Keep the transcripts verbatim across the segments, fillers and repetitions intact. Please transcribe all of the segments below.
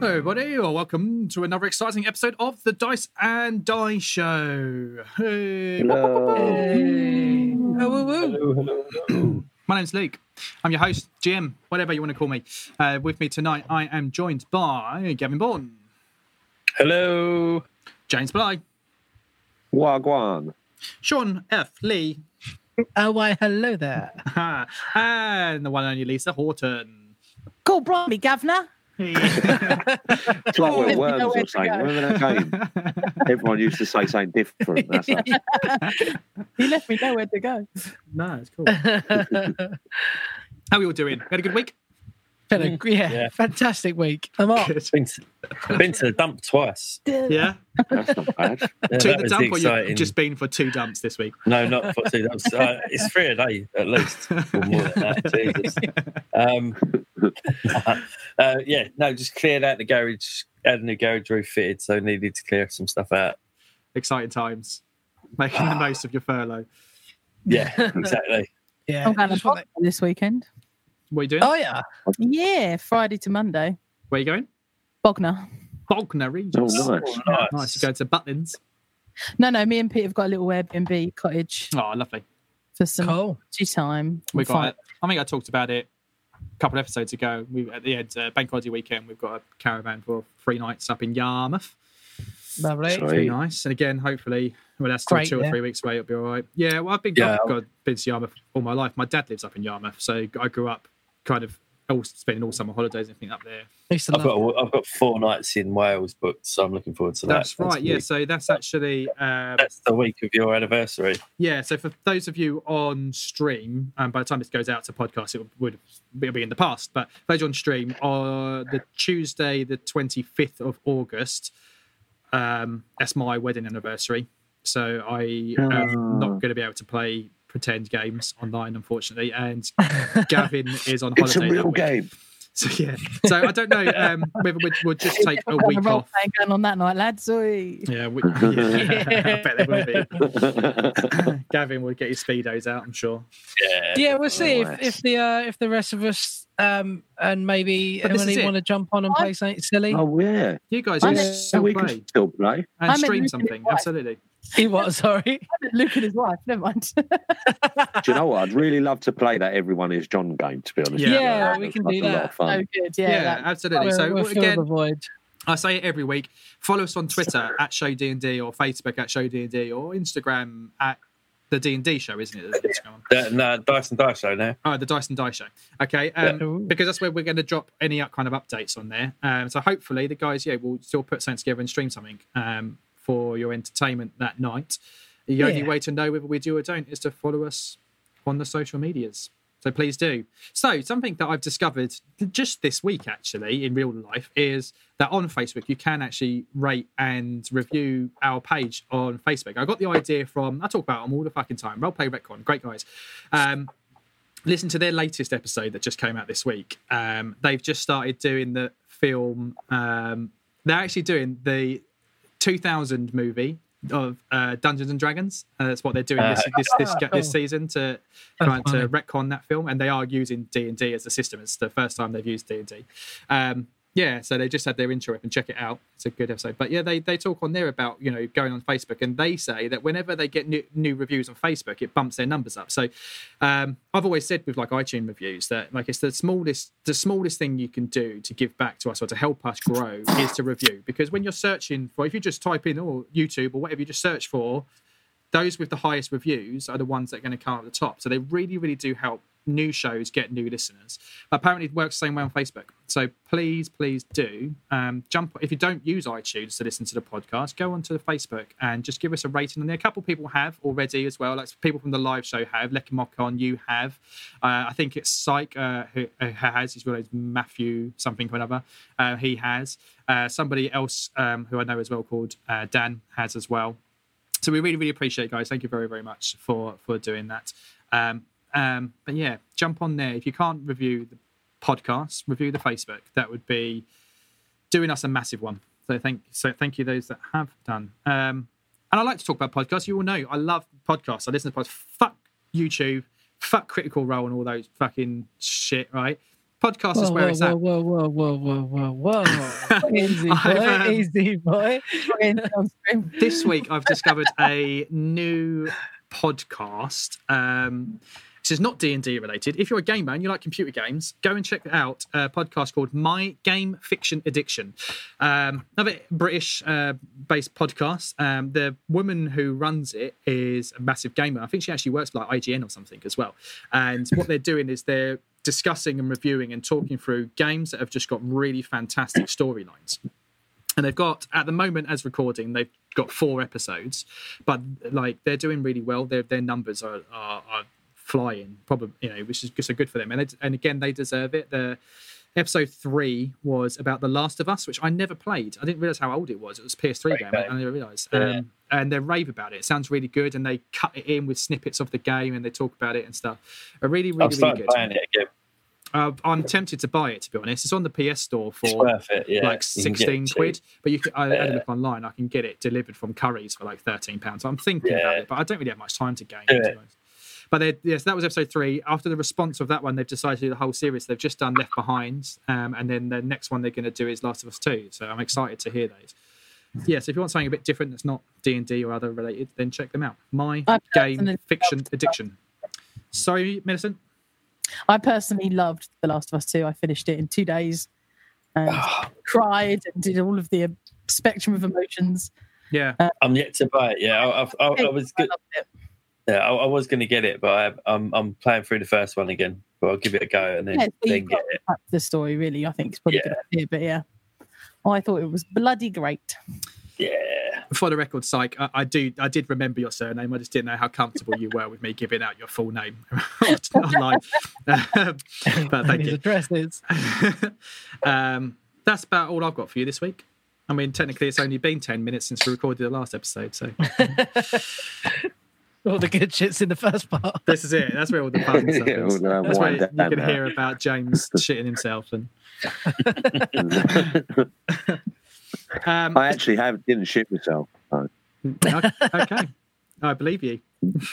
Hello, everybody, or welcome to another exciting episode of the Dice and Die Show. Hey. Hello. Hey. Hello, hello, hello. My name's Luke. I'm your host, G M, whatever you want to call me. Uh, with me tonight, I am joined by Gavin Bourne. Hello. James Bly. Wagwan. Sean F. Lee. Oh, why, hello there. And the one and only Lisa Horton. Cool, blimey, Governor. It's like we're worms or something. Remember that game? Everyone used to say something different. That's us. He left me nowhere to go. No, it's cool. How are we all doing? Had a good week? Had a, yeah, Yeah. fantastic week. I'm up. Good. Been to, been to the dump twice. Yeah? That's not bad. Yeah, To that the was dump, or exciting. you've just been for two dumps this week? No, not for two dumps. Uh, it's three a day at least. Or more than that. Jesus. Um, uh, yeah, no, just cleared out the garage. Had a new garage roof fitted, so needed to clear some stuff out. Exciting times. Making the most of your furlough. Yeah, exactly. Yeah. I'm going to just wanna- Boston this weekend. What are you doing? Oh, yeah. Yeah, Friday to Monday. Where are you going? Bognor. Bognor Oh, Regis. nice. Oh, nice. Nice. You go to Butlins. No, no, me and Pete have got a little Airbnb cottage Oh, lovely. for some Cool. tea time. We Fun. got it. I think I talked about it a couple of episodes ago. We at the end, uh, Bank Holiday weekend, we've got a caravan for three nights up in Yarmouth. Lovely. Sorry. Pretty nice. And again, hopefully, well, that's still Great, two or yeah. three weeks away. It'll be all right. Yeah, well, I've been, Yeah. I've got, been to Yarmouth all my life. My dad lives up in Yarmouth, so I grew up kind of all, spending all summer holidays and everything up there. Used to I've love got I've got four nights in Wales booked, so I'm looking forward to that. That's right. Yeah, the- so that's actually um, That's the week of your anniversary. yeah. So for those of you on stream, um, by the time this goes out to podcast, it would it'll be in the past. But for those on stream, on the Tuesday, the twenty-fifth of August, um, that's my wedding anniversary. So I am Oh. not going to be able to play pretend games online, unfortunately. And Gavin is on It's a holiday. that real week. game. So yeah. So I don't know um, whether we'd, we'll just take a Got week role off. playing going on that night, lads. Oi. Yeah, we, yeah, I bet there will be. Gavin will get his speedos out, I'm sure. Yeah. Yeah, we'll see Nice. if, if the uh, if the rest of us um and maybe But this anyone is it. want to jump on and play something silly. Oh, yeah. You guys I'm will a- still we play can still play. and I'm a stream Luke something. and his wife. Absolutely. He what? Sorry. I met Luke and his wife. Never mind. Do you know what? I'd really love to play that Everyone Is John game, to be honest. Yeah. with you. Yeah, That's- we can that's do a lot that. of fun. So good. Yeah. Yeah, that- absolutely. We'll- So we'll fill again, the void. I say it every week. Follow us on Twitter at Show D and D or Facebook at Show D and D or Instagram at the D and D Show, isn't it? The Instagram. Uh, no, Dice and Dice Show now. Oh, the Dice and Die Show. Okay, um, Yeah. because that's where we're going to drop any kind of updates on there. Um, so hopefully the guys, yeah, will still put something together and stream something um, for your entertainment that night. The only Yeah. way to know whether we do or don't is to follow us on the social medias. So please do. So something that I've discovered just this week, actually, in real life, is that on Facebook you can actually rate and review our page on Facebook. I got the idea from, I talk about them all the fucking time, Roleplay Retcon, great guys. Um, listen to their latest episode that just came out this week. Um, they've just started doing the film. Um, they're actually doing the two thousand movie of uh, Dungeons and Dragons. Uh, that's what they're doing this this this, Ah, this cool. season to That's trying to funny. retcon that film, and they are using D and D as a system. It's the first time they've used D and D. Um, yeah, so they just had their intro up and check it out. It's a good episode. But yeah, they they talk on there about, you know, going on Facebook, and they say that whenever they get new, new reviews on Facebook, it bumps their numbers up. So um, I've always said with like iTunes reviews that like it's the smallest the smallest thing you can do to give back to us or to help us grow is to review. Because when you're searching for, if you just type in or YouTube or whatever you just search for, those with the highest reviews are the ones that are going to come at the top. So they really, really do help new shows get new listeners. Apparently it works the same way on Facebook. So please, please do um, jump. If you don't use iTunes to listen to the podcast, go onto the Facebook and just give us a rating. And there, a couple of people have already as well. Like people from the live show have. Lekimokon, you have. Uh, I think it's Psych uh, who, who has, as well as Matthew something or another. Uh, he has. Uh, somebody else um, who I know as well called uh, Dan has as well. So we really, really appreciate it, guys. Thank you very, very much for for doing that. Um, um, but yeah, jump on there. If you can't review the podcast, review the Facebook. That would be doing us a massive one. So thank so thank you those that have done. Um, and I like to talk about podcasts. You all know I love podcasts. I listen to podcasts. Fuck YouTube. Fuck Critical Role and all those fucking shit. Right. podcast Whoa, is where whoa, it's whoa, at. whoa, whoa, whoa, whoa, whoa, whoa. Easy boy, I've, um, easy boy. This week I've discovered a new podcast. Um, this is not D and D related. If you're a gamer and you like computer games, go and check out a podcast called My Game Fiction Addiction. Um, another British uh, based podcast. Um, the woman who runs it is a massive gamer. I think she actually works for like I G N or something as well. And what they're doing is they're discussing and reviewing and talking through games that have just got really fantastic storylines. And they've got, at the moment as recording, they've got four episodes, but like they're doing really well. Their their numbers are, are are flying, probably, you know, which is so good for them. And it, and again, they deserve it. The episode three was about The Last of Us, which I never played. I didn't realize how old it was. It was a P S three Great game. game. I never realized. Yeah. Um, and they rave about it. It sounds really good, and they cut it in with snippets of the game, and they talk about it and stuff. A really, really, I've really started good. playing it again. Uh, I'm tempted to buy it, to be honest. It's on the P S Store It's for worth it. Yeah, like You can get sixteen it cheap. quid. But you can, I had a Yeah. look online. I can get it delivered from Curry's for like thirteen pounds. I'm thinking about Yeah. it, but I don't really have much time to game. Do To be it. honest. But they, yes, that was episode three. After the response of that one, they've decided to do the whole series. They've just done Left Behind, um, and then the next one they're going to do is Last of Us two. So I'm excited to hear those. Yeah, so if you want something a bit different that's not D and D or other related, then check them out. My I Game personally Fiction loved- Addiction. Sorry, Millicent? I personally loved The Last of Us two. I finished it in two days and cried and did all of the spectrum of emotions. Yeah. I'm yet to buy it. Yeah, I, I, I, I was I good. loved it. Yeah, I, I was going to get it, but I, I'm I'm playing through the first one again. But I'll give it a go and then, Yeah, so then you've get got it. to the story, really. I think it's probably a good idea, but yeah. I thought it was bloody great. Yeah. For the record, Syke, I, I do. I did remember your surname. I just didn't know how comfortable you were with me giving out your full name online. Um, but thank His you. address is. um, that's about all I've got for you this week. I mean, technically, it's only been ten minutes since we recorded the last episode, so All the good shit's in the first part. this is it. That's where all the fun stuff Yeah, is. all the That's where wind you down can now. hear about James shitting himself and. Um, I actually have didn't shit myself. So. okay, I believe you.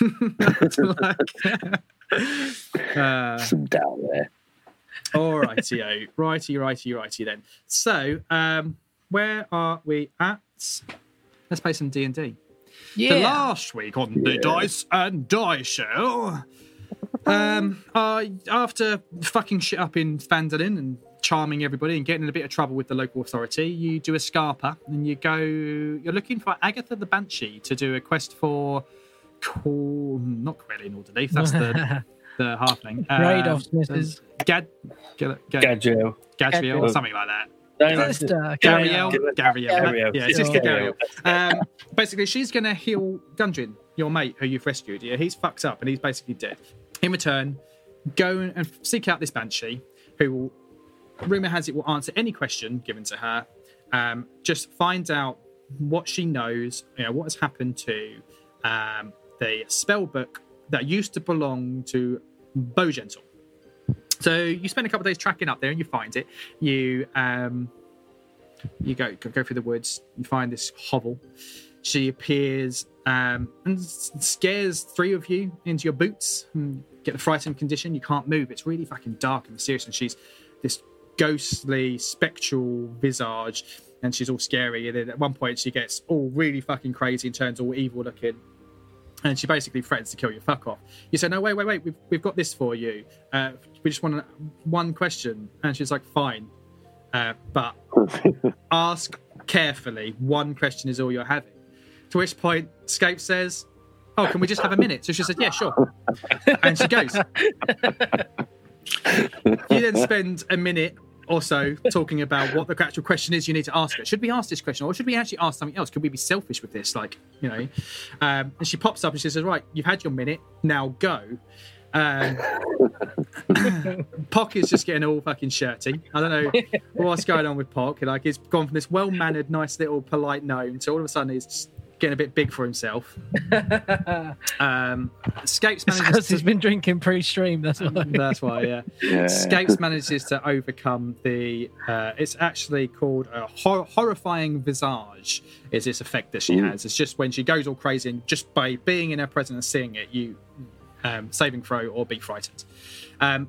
uh, Some doubt there. all righty-o. righty, righty, righty then. So, um, where are we at? Let's play some D and D. The Yeah. last week on the Yeah. Dice and Die Show, um, uh, after fucking shit up in Phandalin and charming everybody and getting in a bit of trouble with the local authority, you do a Scarpa and you go. You're looking for Agatha the Banshee to do a quest for, Cor- not Quelling Alderleaf. That's the the halfling. Raid Um, of Missus Gad, Gad, Gad, Gadriel. Gadriel or something like that. No, Sister. Gabrielle, Gabrielle. Gabrielle, Gabrielle. yeah, Sister Gabrielle. Gabrielle. Um, basically, she's going to heal Gundren, your mate who you've rescued. Yeah, he's fucked up and he's basically dead. In return, go and seek out this banshee, who will, rumor has it, will answer any question given to her. Um, just find out what she knows, you know, what has happened to um, the spell book that used to belong to Bowgentle. So you spend a couple of days tracking up there, and you find it. You um, you go go through the woods. You find this hovel. She appears um, and s- scares three of you into your boots. And get the frightened condition. You can't move. It's really fucking dark and mysterious. And she's this ghostly, spectral visage, and she's all scary. And then at one point, she gets all really fucking crazy and turns all evil looking. And she basically threatens to kill you. Fuck off. You say, no, wait, wait, wait. We've, we've got this for you. Uh, we just want one question. And she's like, fine. Uh, but ask carefully. One question is all you're having. To which point, Scape says, oh, can we just have a minute? So she said, yeah, sure. And she goes. You then spend a minute or so talking about what the actual question is you need to ask her. Should we ask this question, or should we actually ask something else? Could we be selfish with this? Like, you know. Um, and she pops up and she says, right, you've had your minute, now go. Um, Pock is just getting all fucking shirty. I don't know what's going on with Pock. Like, he's gone from this well-mannered, nice little polite gnome to all of a sudden he's just getting a bit big for himself. Um, Scapes It's manages because to... he's been drinking pre-stream. That's why. That's why, yeah. Yeah. Scapes manages to overcome the. Uh, it's actually called a hor- horrifying visage. Is this effect that she Ooh. has? It's just when she goes all crazy, and just by being in her presence and seeing it, you um, saving throw or be frightened. Um,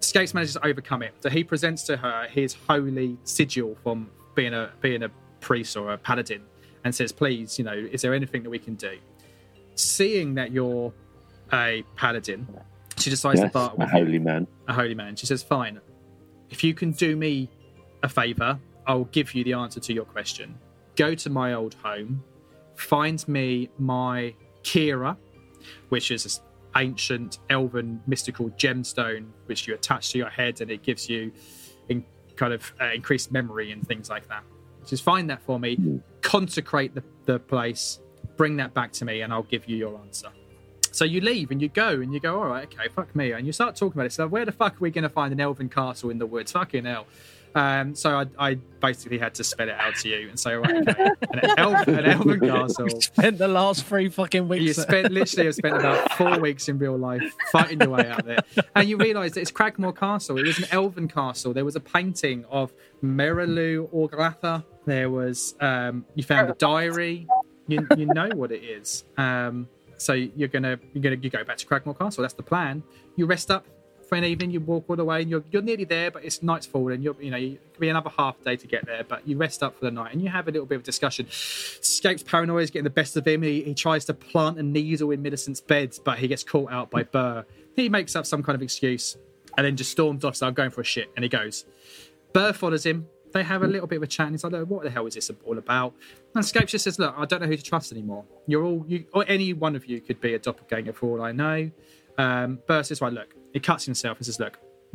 Scapes manages to overcome it. So he presents to her his holy sigil from being a being a priest or a paladin, and says, "Please, you know, is there anything that we can do?" Seeing that you're a paladin, she decides Yes, to barter a with you. holy man. A holy man. She says, "Fine, if you can do me a favour, I'll give you the answer to your question. Go to my old home, find me my Kira, which is this ancient elven mystical gemstone which you attach to your head, and it gives you in kind of uh, increased memory and things like that. Just find that for me, consecrate the, the place, bring that back to me, and I'll give you your answer." So you leave and you go and you go, "All right, okay, fuck me," and you start talking about it. So where the fuck are we going to find an elven castle in the woods? Fucking hell. Um, so I, I basically had to spell it out to you and say, "All right, okay, an, elf, an elven castle." We spent the last three fucking weeks. You spent literally have spent about four weeks in real life fighting your way out there, and you realise that it's Cragmore Castle. It was an elven castle. There was a painting of Merilu Orglatha. There was um, you found a diary. You, you know what it is. Um, so you're gonna you're gonna you go back to Cragmore Castle. That's the plan. You rest up for an evening. You walk all the way, and you're you're nearly there, but it's night's falling. You're you know it could be another half day to get there, but you rest up for the night and you have a little bit of discussion. Scapes' paranoia is getting the best of him. He, he tries to plant a needle in Millicent's bed, but he gets caught out by Burr. He makes up some kind of excuse and then just storms off. So I'm going for a shit, and he goes. Burr follows him. They have a little bit of a chat, and he's like, "What the hell is this all about?" And Scapes just says, "Look, I don't know who to trust anymore. You're all, you, or any one of you could be a doppelganger for all I know." Um, Burr says, "Right, look." He cuts himself and says, "Look,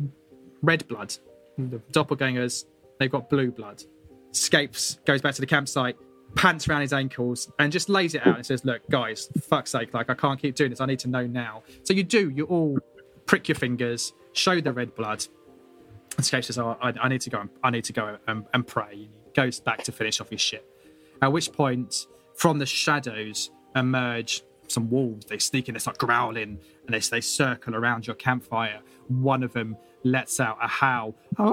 red blood. The doppelgangers, they've got blue blood." Scapes goes back to the campsite, pants around his ankles, and just lays it out and says, "Look, guys, for fuck's sake, like I can't keep doing this. I need to know now." So you do. You all prick your fingers, show the red blood. And Scapes says, "Oh, I, I need to go. And, I need to go and, and pray." And he goes back to finish off his shit. At which point, from the shadows emerge some wolves. They sneak in. They start growling, and they they circle around your campfire. One of them lets out a howl.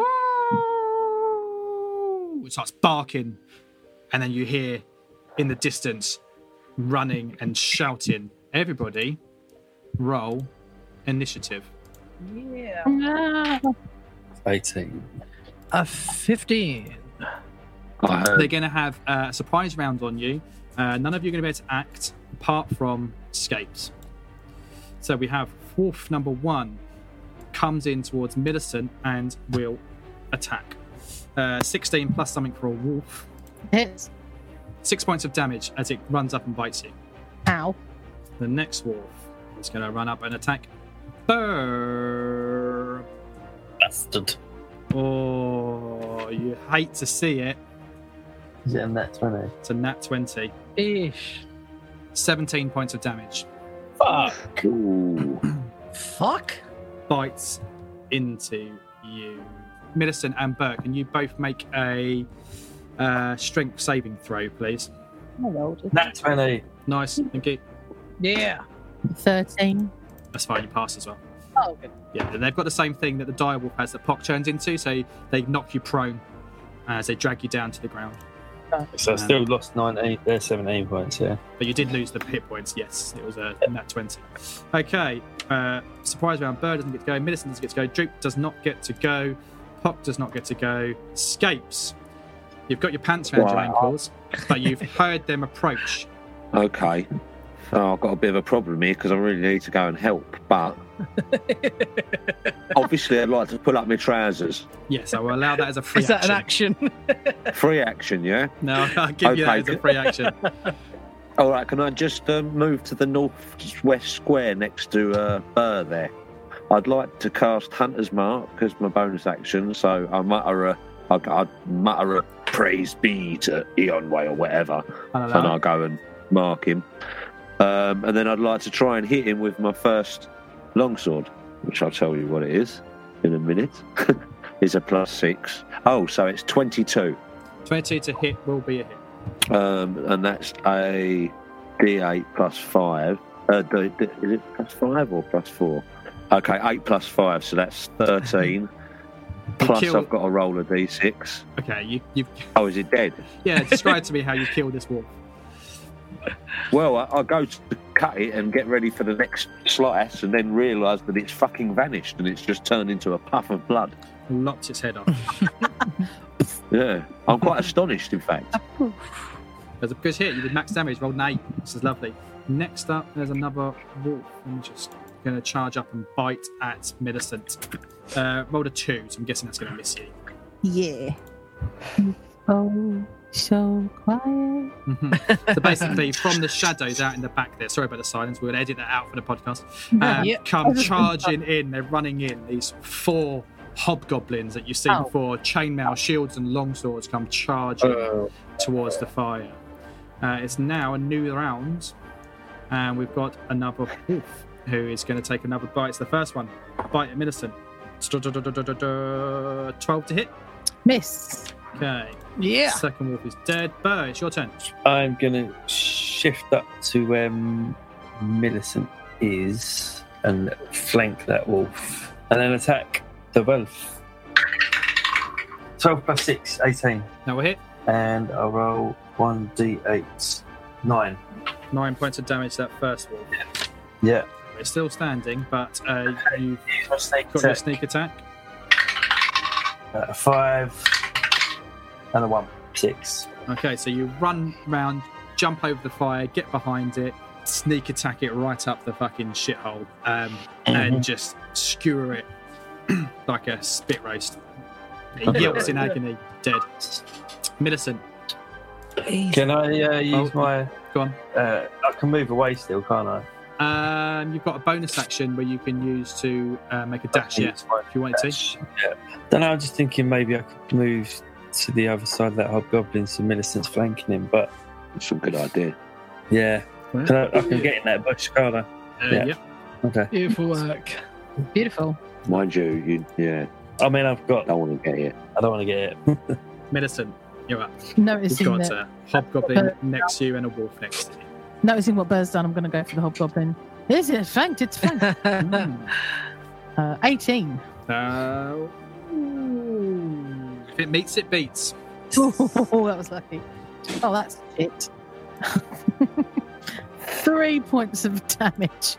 Oh! It starts barking, and then you hear in the distance running and shouting. Everybody, roll initiative. Yeah. eighteen. A fifteen. I heard They're going to have a surprise round on you. Uh, none of you are going to be able to act apart from Scapes. So we have wolf number one comes in towards Millicent and will attack. Uh, sixteen plus something for a wolf. Hits. Six points of damage as it runs up and bites you. Ow. The next wolf is going to run up and attack Burr. Bastard. Oh, you hate to see it. Is it a net twenty? It's a nat twenty. Ish. seventeen points of damage. Fuck. Ooh. Fuck. Bites into you. Millicent and Burke, can you both make a uh, strength saving throw, please? I rolled it. Nat twenty. Nice, thank you. Yeah. thirteen. That's fine, you pass as well. Oh, good. Yeah, and they've got the same thing that the direwolf has that Pock turns into, so they knock you prone as they drag you down to the ground. So I still lost nineteen, uh, seventeen points, yeah. But you did lose the hit points, yes. It was a nat twenty. Okay, uh, surprise round. Bird doesn't get to go. Millicent doesn't get to go. Droop does not get to go. Pock does not get to go. Scapes. You've got your pants around your Right. ankles, but you've heard them approach. Okay. So I've got a bit of a problem here because I really need to go and help. But obviously, I'd like to pull up my trousers. Yes, I will allow that as a free Is that action. an action? Free action, yeah? No, I'll give you that as Okay. a free action. All right, can I just um, move to the northwest square next to uh, Burr there? I'd like to cast Hunter's Mark as my bonus action, so I mutter a, I, I mutter a praise be to Eonway or whatever, I'll and allow I'll it. go and mark him. Um, and then I'd like to try and hit him with my first longsword, which I'll tell you what it is in a minute. It's a plus six. Oh, so it's twenty-two. twenty to hit will be a hit. Um, and that's a D eight plus five. Uh, D, D, is it plus five or plus four? Okay, eight plus five, so that's thirteen. Plus, kill- I've got to roll a D six. Okay, you, you've Oh, is it dead? yeah. Describe to me how you kill this wolf. Well, I, I go to cut it and get ready for the next slice, and then realise that it's fucking vanished and it's just turned into a puff of blood. Lopped its head off. Yeah, I'm quite astonished, in fact. There's a good hit. You did max damage. Rolled an eight. This is lovely. Next up, there's another wolf. I'm just going to charge up and bite at Millicent. Uh, rolled a two, so I'm guessing that's going to miss you. Yeah. Oh, so quiet. Mhm. So basically, from the shadows out in the back there, sorry about the silence, we're going to edit that out for the podcast, um, Yep. come charging in. They're running in. These four hobgoblins that you've seen Oh. before, chainmail, shields, and longswords come charging Oh. towards the fire. Uh, it's now a new round, and we've got another wolf who is going to take another bite. It's the first one. Bite at Millicent. twelve to hit. Miss. Okay. Yeah. Second wolf is dead. Burr, it's your turn. I'm going to shift up to where um, Millicent is and flank that wolf. And then attack the wolf. twelve plus six, eighteen. Now we'll hit. And I'll roll one d eight. nine. Nine points of damage to that first wolf. Yeah. It's still standing, but uh, you've Use my snake got your attack. sneak attack. Uh, a five. And a one. Six. Okay, so you run round, jump over the fire, get behind it, sneak attack it right up the fucking shithole, um, and just skewer it like a spit roast. He yelps in agony, dead. Millicent, Can I uh, use Oh. my... go on. Uh, I can move away still, can't I? Um, you've got a bonus action where you can use to uh, make a dash, yeah, Use my if you wanted to. dash. Yeah. Then I'm just thinking maybe I could move to the other side of that hobgoblin so Millicent's flanking him, but That's a good idea. yeah. Can I, I can get in that bush, can't I? Uh, Yeah. Yep. Okay. Beautiful work. Beautiful. Mind you, you yeah, I mean, I've got... don't want to get it. I don't want to get it. Millicent, you're up. You've Noticing got that, a hobgoblin next to you and a wolf next to you. noticing what Burr's done, I'm going to go for the hobgoblin. Is it flanked? It's flanked. Mm. uh, eighteen. Uh, ooh. If it meets, it beats. Oh, that was lucky. Oh, that's shit. Three points of damage.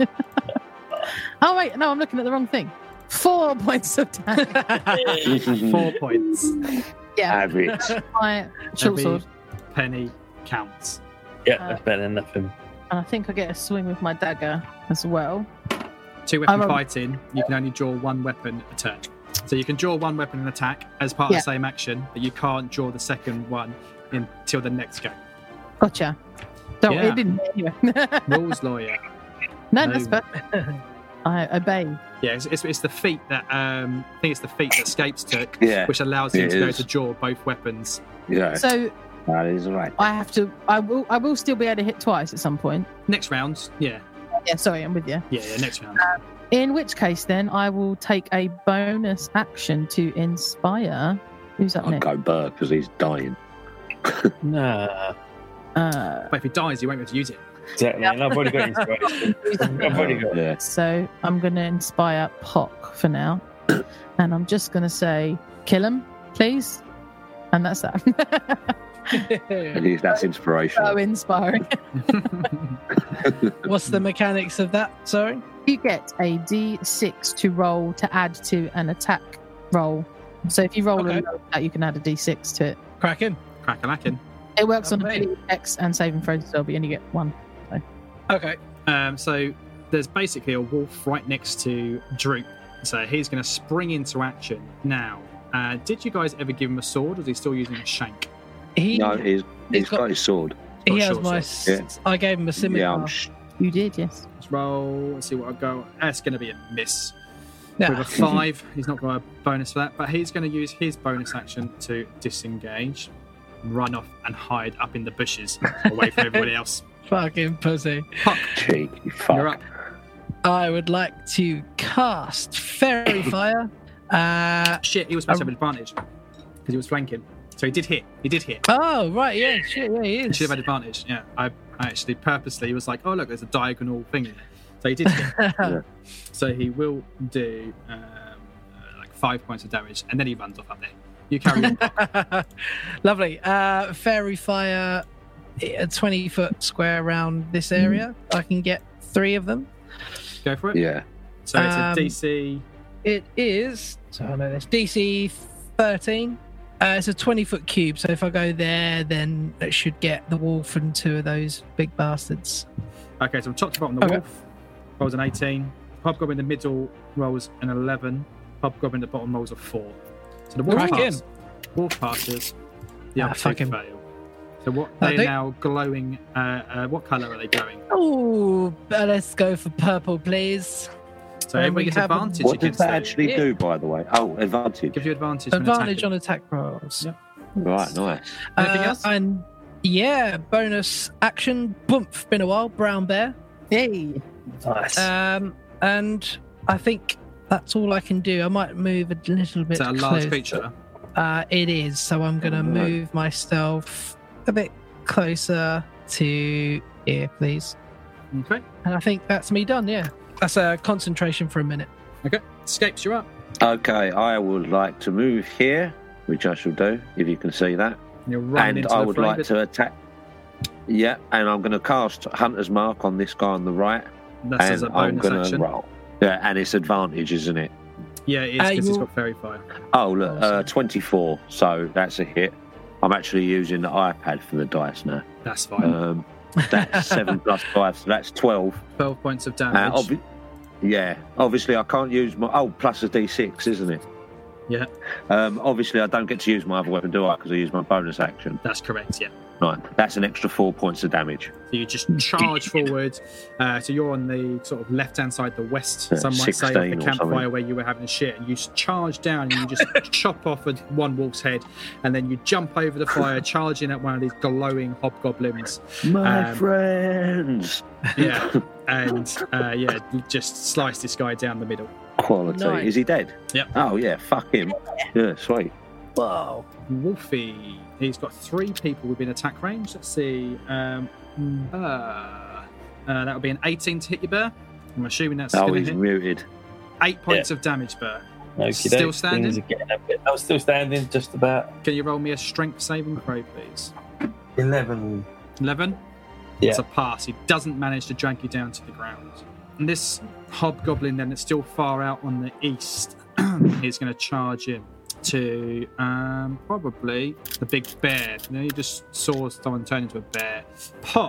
Oh wait, no, I'm looking at the wrong thing. Four points of damage. Four points. Yeah, Average. my short Every sword, penny counts. Yeah, Uh, that's better than nothing. and I think I get a swing with my dagger as well. Two weapon I'm a- fighting, you can only draw one weapon a turn. So you can draw one weapon and attack as part of Yeah. the same action, but you can't draw the second one until the next go. Gotcha. Don't Yeah. it didn't anyway. Rules lawyer. no, No. that's perfect. I obey. Yeah, it's, it's, it's the feat that um, I think it's the feat that Scapes took, Yeah, which allows him it to go is. to draw both weapons. yeah, So that is right. I have to. I will. I will still be able to hit twice at some point. Next round, yeah, Yeah. Sorry, I'm with you. yeah, yeah. Next round. In which case, then I will take a bonus action to inspire. Who's up I'll next? go Burr because he's dying. Nah. Uh, But if he dies, you won't be able to use it. Exactly. And I've already got inspiration. I've already got it. Yeah. so I'm going to inspire Pock for now, and I'm just going to say, "Kill him, please," and that's that. At least that's inspirational. So inspiring. What's the mechanics of that? Sorry. You get a D six to roll to add to an attack roll. So if you roll Okay. a low attack, you can add a D six to it. Cracking. Crack-a-lackin'. It works on Lovely. ability checks and saving throws as well, but you only get one. Okay. Um, so there's basically a wolf right next to Droop. So he's going to spring into action now. Uh, did you guys ever give him a sword, or is he still using a shank? He No, he's, he's got- got his sword. he got a has short my. sword. s- I gave him a scimitar. Yeah, I'm sh- You did, yes. Let's roll. Let's see what I've got. That's going to be a miss. Nah. With a five, he's not got a bonus for that, but he's going to use his bonus action to disengage, run off, and hide up in the bushes away from everybody else. Fucking pussy. cheeky fuck. You're up. I would like to cast Fairy Fire. Uh, Shit, he was supposed to Um, have advantage because he was flanking. So he did hit. He did hit. oh, right, yeah, shit, yeah, he He is. should have had advantage. Yeah, I, I actually purposely was like, oh look, there's a diagonal thing. So he did hit. So he will do um, uh, like five points of damage, and then he runs off up there. You carry on. Lovely. Uh, Fairy Fire a twenty foot square around this area. I can get three of them. Go for it. Yeah. So it's Um, a D C. It is, so I know this, D C thirteen. Uh, it's a twenty foot cube, so if I go there, then it should get the wolf and two of those big bastards. Okay, so top to bottom, the Okay. wolf rolls an eighteen. Hobgoblin in the middle rolls an eleven. Hobgoblin at the bottom rolls a four. So the wolf Crack pass, in. wolf passes. The Ah, other two fucking- fail. So what? I They're think- now glowing. Uh, uh, what colour are they going? Oh, let's go for purple, please. So Um, everybody we gets have a- advantage What does against that those. actually Yeah. do, by the way? Oh, advantage. Gives you advantage. when Advantage attacking. on attack rolls. Yep. Right, nice. Anything Uh, else? And yeah, bonus action. Boomf, been a while. Brown bear. Yay. Nice. Um, and I think that's all I can do. I might move a little bit. Is that a large closer. creature? Uh, it is. So I'm going to Oh, no. move myself a bit closer to here, please. Okay. And I think that's me done. Yeah, that's a concentration for a minute. Okay. Escapes, you're up. Okay, I would like to move here, which I shall do, if you can see that. You're running And into I the would fray, like but to attack. Yeah, and I'm going to cast Hunter's Mark on this guy on the right, That's as and a I'm bonus going to action. roll. Yeah, and it's advantage, isn't it? Yeah, it is Uh, because it's you'll- got fairy fire. Oh, look, Oh, uh, sorry. twenty-four, so that's a hit. I'm actually using the iPad for the dice now. That's fine. Um, that's seven plus five, so that's twelve. Twelve points of Uh, damage. obvi- yeah, obviously I can't use my. Oh, plus a d six, isn't it? Yeah. Um, obviously I don't get to use my other weapon, do I? Because I use my bonus action. That's correct. Yeah. Right, that's an extra four points of damage. So you just charge forward. Uh, so you're on the sort of left-hand side, the west, Yeah, some might say, of sixteen the or campfire something. where you were having a shit, and you s- charge down and you just chop off a, one wolf's head, and then you jump over the fire, charging at one of these glowing hobgoblins. My Um, friends. Yeah, and uh, yeah, you just slice this guy down the middle. Quality. Nice. Is he dead? Yep. Oh yeah, fuck him. Yeah, sweet. Whoa. Wolfie, he's got three people within attack range. Let's see. Um, uh, uh, that would be an eighteen to hit you, Burr. I'm assuming that's Oh, going to he's hit. muted. Eight points of damage, Burr. Okey still doke, standing? things are getting a bit- I'm still standing, just about. Can you roll me a strength saving throw, please? eleven. eleven? Yeah. It's a pass. He doesn't manage to drag you down to the ground. And this hobgoblin, then, that's still far out on the east, is going to charge in to um, probably the big bear. You know, you just saw someone turn into a bear. Pop!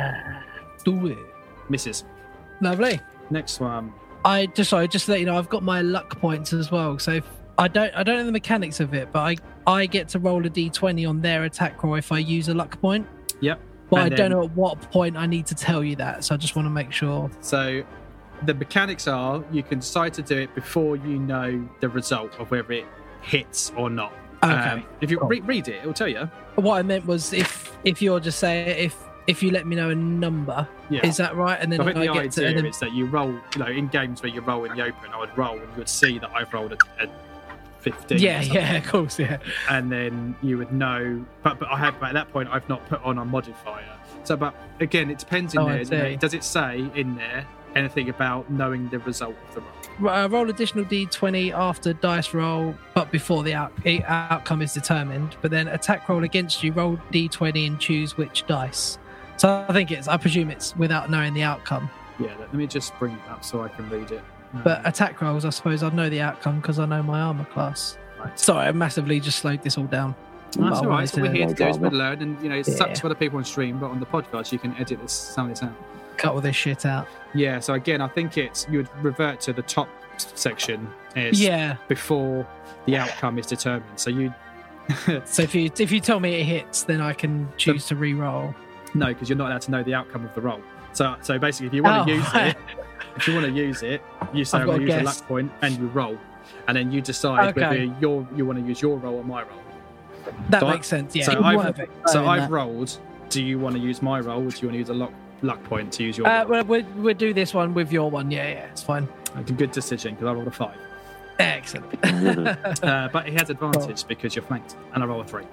Do it. Misses. Lovely. Next one. I just sorry, just to let you know, I've got my luck points as well. So if, I don't, I don't know the mechanics of it, but I, I get to roll a d twenty on their attack roll if I use a luck point. Yep. But And I don't then- know at what point I need to tell you that. So I just want to make sure. So the mechanics are you can decide to do it before you know the result of whether it hits or not. Okay. Um, if you cool. re- read it, it'll tell you. What I meant was if if you're just saying if if you let me know a number, Yeah. is that right? And then I think I the get to idea and then, is that you roll, you know, in games where you roll in the open, I would roll and you would see that I've rolled a, a fifteen. or yeah, something. yeah, of course, yeah. And then you would know, but but I have at that point I've not put on a modifier. So, but again, it depends in Oh, I there. You know, see. does it say in there anything about knowing the result of the roll? Uh, roll additional d twenty after dice roll, but before the out- the outcome is determined. But then attack roll against you, roll d twenty and choose which dice. So I think it's, I presume it's without knowing the outcome. Yeah, let me just bring it up so I can read it. Um, But attack rolls, I suppose I'd know the outcome because I know my armor class. Right. Sorry, I massively just slowed this all down. That's I all right. wanted So we're to here to do is drama. we learn, and you know, it Yeah. sucks for the people on stream, but on the podcast you can edit this, some of this out. Cut all this shit out. Yeah. So again, I think it's you would revert to the top section is Yeah. before the outcome is determined. So you So if you if you tell me it hits, then I can choose to re-roll. no, because you're not allowed to know the outcome of the roll. So so basically, if you want Oh, to use it, if you want to use it, you say I've I'm got going to to use a guess. luck point, and you roll, and then you decide Okay. whether you're, you want to use your roll or my roll. That So I- makes sense. Yeah. so It's I've- worth it So knowing I've that. rolled. Do you want to use my roll, or do you want to use a luck luck point to use your? Uh, roll? well, we'll, we'll do this one with your one. Yeah, yeah, it's fine. It's a good decision because I rolled a five. Excellent. Uh, but he has advantage because you're flanked, and I roll a three.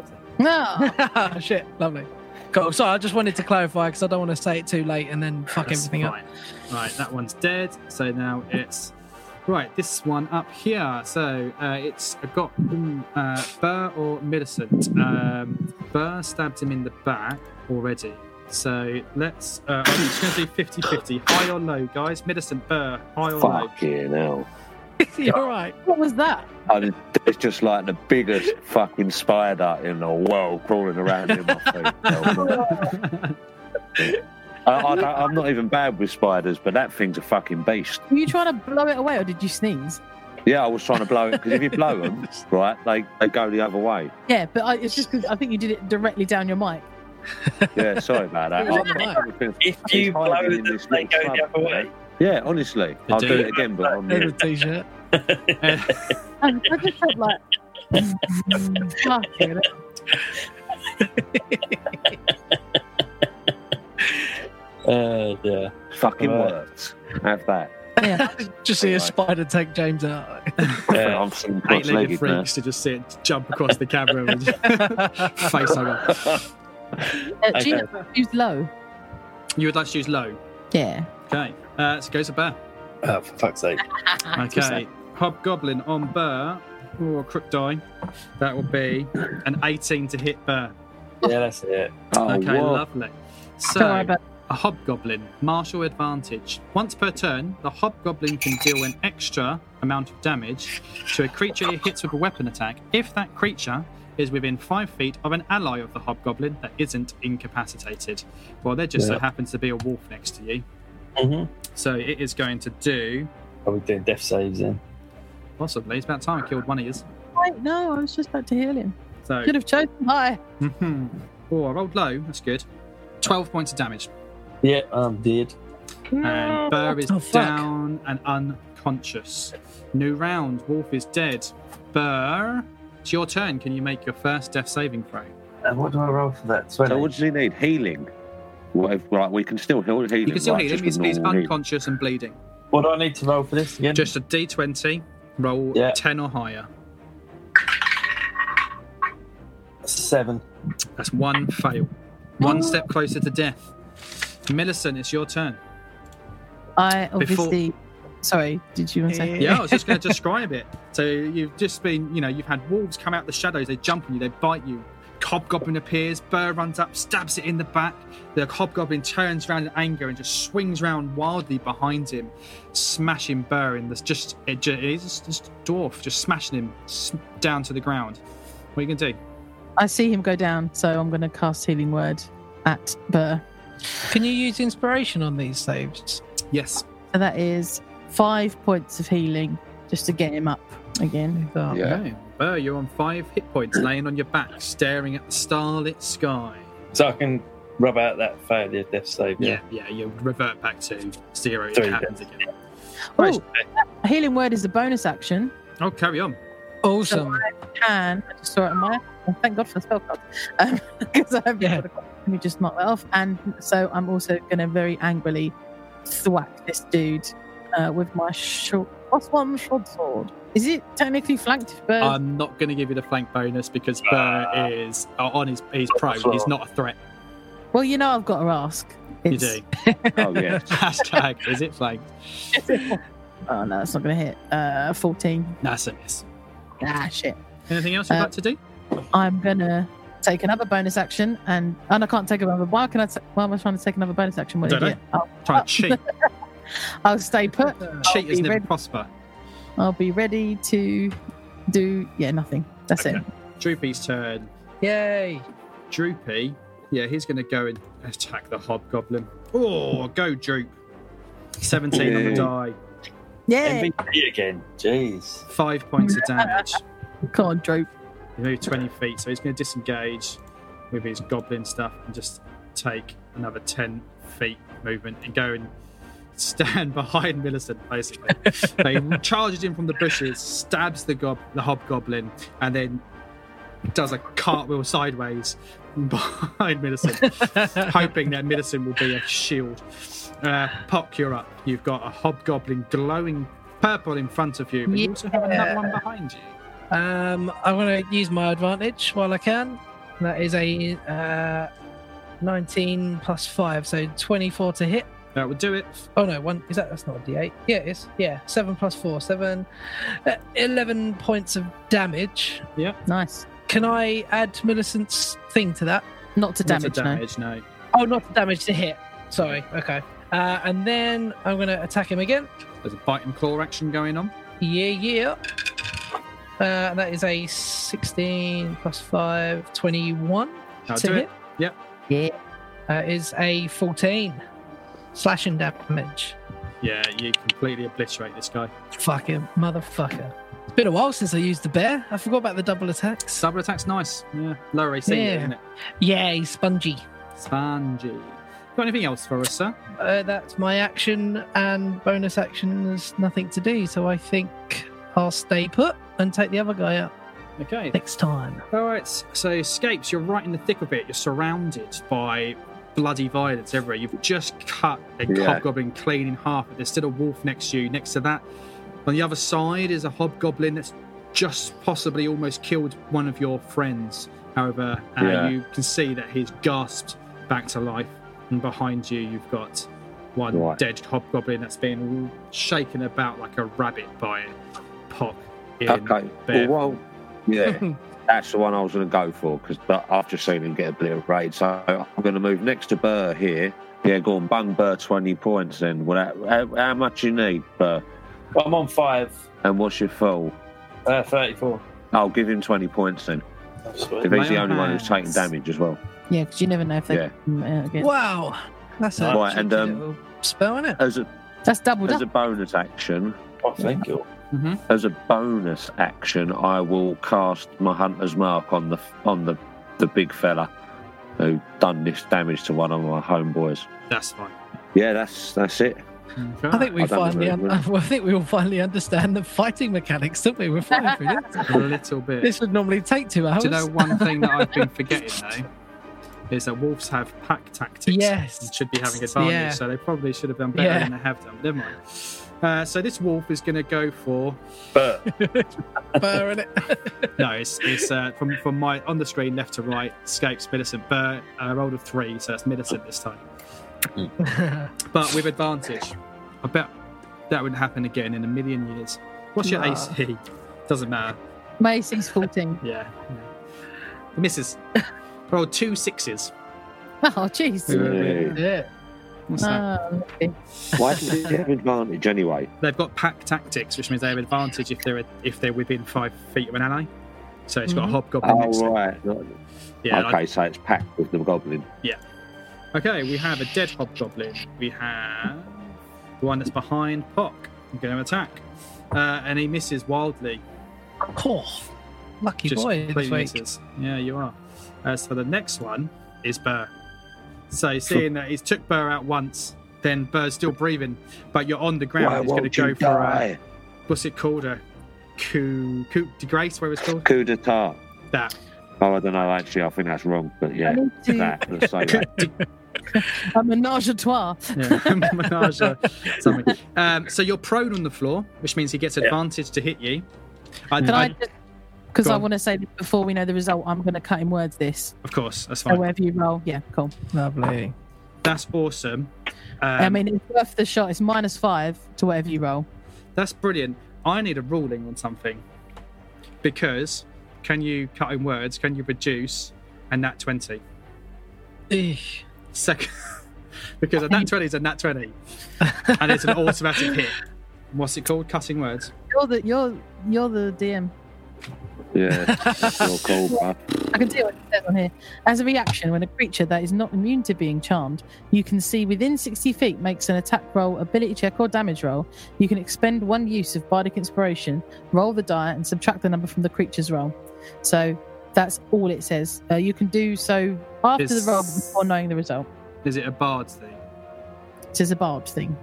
No. Shit, lovely. Cool. Sorry, I just wanted to clarify because I don't want to say it too late and then fuck That's everything fine. Right, that one's dead. So now it's Right, this one up here. So uh, it's got um, uh, Burr or Millicent. Um, Burr stabbed him in the back already. So let's. Uh, I'm just going to do fifty-fifty. High or low, guys? Millicent, Burr, high or low? Fucking hell. You're right. What was that? I, it's just like the biggest fucking spider in the world crawling around in my feet. I, I don't, I'm not even bad with spiders, but that thing's a fucking beast. Were you trying to blow it away or did you sneeze? Yeah, I was trying to blow it because if you blow them, right, they, they go the other way. Yeah, but I, it's just because I think you did it directly down your mic. Yeah, sorry about that. Yeah, I'm- If He's you blow hiding in them, this they little go the shrub other there. way. Yeah, honestly, I'll do do it. it again, but on There's a the t-shirt. Uh, And I just felt like, fucking hell. Uh, yeah. fucking Right. worked. Have that. Yeah. Just see a Right. spider take James out. Yeah. I'm some eight-legged cross-legged now. freaks to just sit, jump across the camera and face hugger. Uh, Gina, use low. You would like to choose low. Yeah. Okay, uh, so it goes to Burr. Oh, for fuck's sake. Okay, Hobgoblin on Burr. Or crook die. That will be an eighteen to hit Burr. Yeah, that's it. Oh, Okay, what? lovely. Don't worry So, about a Hobgoblin, martial advantage. Once per turn, the Hobgoblin can deal an extra amount of damage to a creature it hits with a weapon attack if that creature is within five feet of an ally of the Hobgoblin that isn't incapacitated. Well, there just so Yeah. happens to be a wolf next to you. Mm-hmm. So it is going to do, Are we doing death saves then? possibly, it's about time I killed one of yours. Wait, no, I was just about to heal him. So, Should have chosen high. mhm. oh, I rolled low, that's good. twelve points of damage. Yeah, I'm dead. And Burr is Oh, fuck. down and unconscious. New round. Wolf is dead. Burr, it's your turn. Can you make your first death saving throw? Uh, what do I roll for that? twenty. So what does he need? Healing? What if, right, we can still heal healing. You can still right, heal him. just He's, with he's normal healing. unconscious and bleeding. What do I need to roll for this again? Just a d twenty. Roll Yeah. ten or higher. Seven. That's one fail. One step closer to death. Millicent, it's your turn. I Before- obviously. Sorry, did you want to say? Yeah, I was just going to describe it. So you've just been, you know, you've had wolves come out the shadows. They jump on you. They bite you. Hobgoblin appears. Burr runs up, stabs it in the back. The Hobgoblin turns around in anger and just swings round wildly behind him, smashing Burr in this. Just it, ju- it's just, just a dwarf, just smashing him s- down to the ground. What are you going to do? I see him go down, so I'm going to cast Healing Word at Burr. Can you use inspiration on these saves? Yes. So that is five points of healing just to get him up again. Oh, Yeah. Okay. Burr, you're on five hit points, laying on your back, staring at the starlit sky. So I can rub out that failure death save. Yeah, yeah. You revert back to zero. It Sorry, happens again. Oh, Healing Word is a bonus action. Oh, carry on. Awesome. Can I just saw it on my. Oh, thank God for the spell card. Um, because I haven't Yeah. got a copy. Let me just mark that off. And so I'm also going to very angrily thwack this dude uh, with my short, plus one short sword. Is it technically flanked if Burr? I'm not going to give you the flank bonus because Burr Ah. is uh, on his. He's prone. He's not a threat. well, you know I've got to ask. You It's- do. Oh, yeah. Hashtag. Is it flanked? Oh no, that's not going to hit. Uh, fourteen. That's a miss. Ah, shit. Anything else you'd Uh, like to do? I'm gonna take another bonus action, and and I can't take another. Why can I? T- why am I trying to take another bonus action? What Don't idiot. I'll, Try to cheat. I'll stay put. Cheaters be never ready. prosper. I'll be ready to do. Yeah, nothing. That's Okay. it. Droopy's turn. Yay. Droopy. Yeah, he's going to go and attack the Hobgoblin. Oh, go Droop. seventeen on the Yeah. die. Yeah. M V P again. Jeez. Five points of damage. Come on, Droop. He moved twenty feet, so he's going to disengage with his goblin stuff and just take another ten feet movement and go and stand behind Millicent, basically. So he charges in from the bushes, stabs the gob- the hobgoblin, and then does a cartwheel sideways behind Millicent, hoping that Millicent will be a shield. Uh, Pock, you're up. You've got a hobgoblin glowing purple in front of you, but you also have another one behind you. Um, I want to use my advantage while I can. That is a uh, nineteen plus five, so twenty-four to hit. That would do it. Oh no, one is that? That's not a D eight. Yeah, it is. Yeah, seven plus four, seven, uh, eleven points of damage. Nice. Can I add Millicent's thing to that? Not to Not damage, to no. damage, no. Oh, not to damage to hit. Sorry. Okay. Uh, and then I'm going to attack him again. There's a bite and claw action going on. Yeah, yeah. Uh, that is a sixteen plus five, twenty-one That'll to do hit. it. Yep. Yeah. Uh, is a fourteen slashing damage. Yeah, you completely obliterate this guy. Fucking motherfucker. It's been a while since I used the bear. I forgot about the double attacks. Double attack's nice. Yeah. Lower A C, Yeah. isn't it? Yeah, he's spongy. Spongy. Got anything else for us, sir? Uh, that's my action, and bonus action has nothing to do, so I think I'll stay put and take the other guy out Okay. next time. All right. So, escapes. You're right in the thick of it. You're surrounded by bloody violence everywhere. You've just cut a Yeah. hobgoblin clean in half, but there's still a wolf next to you. Next to that, on the other side, is a hobgoblin that's just possibly almost killed one of your friends. However, uh, Yeah. you can see that he's gasped back to life. And behind you, you've got one Right. dead hobgoblin that's been shaken about like a rabbit by Pock in Okay. Bear. Well, well, yeah, that's the one I was going to go for because I've just seen him get obliterated. So I'm going to move next to Burr here. Yeah, go on, bung Burr twenty points then. Well, how, how much you need, Burr? I'm on five, And what's your full? uh, thirty-four. I'll give him twenty points then. That's sweet. If he's the My only one who's taking hands. damage as well. Yeah, because you never know if they Yeah. come out again. Wow. That's a Right, and, cheeky um, little spell, isn't it? As a That's doubled as up. a bonus action, Oh, thank you. Mm-hmm. as a bonus action, I will cast my Hunter's Mark on the on the the big fella who done this damage to one of my homeboys. That's fine. Yeah, that's that's it. I think we I don't finally, un- remember. I think we all finally understand the fighting mechanics, don't we? We're flying through this. a little bit. This would normally take two hours. Do you know one thing that I've been forgetting though? Is that wolves have pack tactics Yes. and should be having advantage, Yeah. so they probably should have done better Yeah. than they have done. But never mind. Uh, so this wolf is going to go for But Burr, innit? no, it's it's uh, from from my on the screen left to right. Escapes Millicent. Burr uh, rolled a three, so it's Millicent this time, but with advantage. I bet that wouldn't happen again in a million years. What's your Nah. A C? Doesn't matter. My A C's fourteen. Yeah, yeah. Misses. Rolled two sixes. Oh, jeez. Yeah. yeah. What's that? Ah, okay. Why did he have advantage anyway? They've got pack tactics, which means they have advantage if they're if they're within five feet of an ally. So it's got a Mhm. hobgoblin next Oh to it. right. Yeah. I- Okay, so it's packed with the goblin. okay, we have a dead hobgoblin. We have the one that's behind Pock. I'm going to attack, uh, and he misses wildly. Oh, lucky Just boy this completely week. misses. Yeah, you are. Uh, so the next one is Burr. So seeing that he's took Burr out once, then Burr's still breathing, but you're on the ground. Why he's going to won't go you for a, die? what's it called? A coup, coup de grace, whatever it's called. Coup d'etat. That. Oh, I don't know. Actually, I think that's wrong. But I yeah, need to that. Let's say Coup that. de- a menage a trois. yeah, menage or something. Um, so you're prone on the floor, which means he gets advantage to hit you. I, Can I I- just, because Go I on. want to say that before we know the result, I'm going to cut in words this. of course, that's So fine. wherever you roll, yeah, cool. Lovely. That's awesome. Um, I mean, it's worth the shot. It's minus five to whatever you roll. that's brilliant. I need a ruling on something because can you cut in words? Can you reduce a nat twenty? Eesh. Second, because a nat twenty is a nat twenty, and it's an automatic hit. What's it called? Cutting words. You're the you're you're the D M. Yeah, you're cool, bro. I can see what it says on here. As a reaction, when a creature that is not immune to being charmed, you can see within sixty feet makes an attack roll, ability check, or damage roll, you can expend one use of Bardic Inspiration, roll the die, and subtract the number from the creature's roll. So that's all it says. Uh, you can do so after Is- the roll but before knowing the result. Is it a bard's thing? It is a bard thing.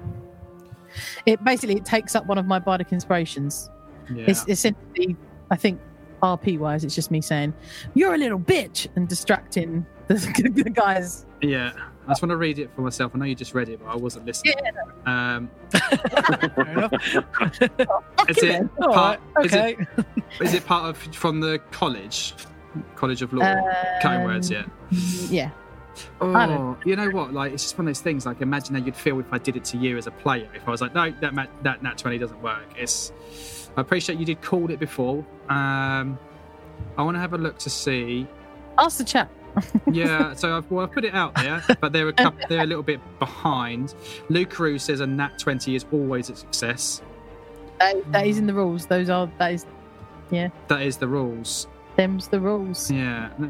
It basically it takes up one of my Bardic Inspirations. Yeah. It's essentially, I think, R P wise, it's just me saying, "You're a little bitch," and distracting the, the guys. Yeah. I just want to read it for myself. I know you just read it, but I wasn't listening. Um, Fair enough. is it All part? right. Is Okay. it is it part of from the college, College of Law? Um, Cutting words, yeah. Yeah. I Oh, you know what? Like, it's just one of those things. Like, imagine how you'd feel if I did it to you as a player. If I was like, no, that mat, that nat twenty doesn't work. It's. I appreciate you did call it before. Um, I want to have a look to see. Ask the chat. Yeah, so I've, well, I've put it out there, but they're a couple, they're a little bit behind. Luke Rue says a nat twenty is always a success. That, that is in the rules. Those are that is That is the rules. them's the rules. Yeah, let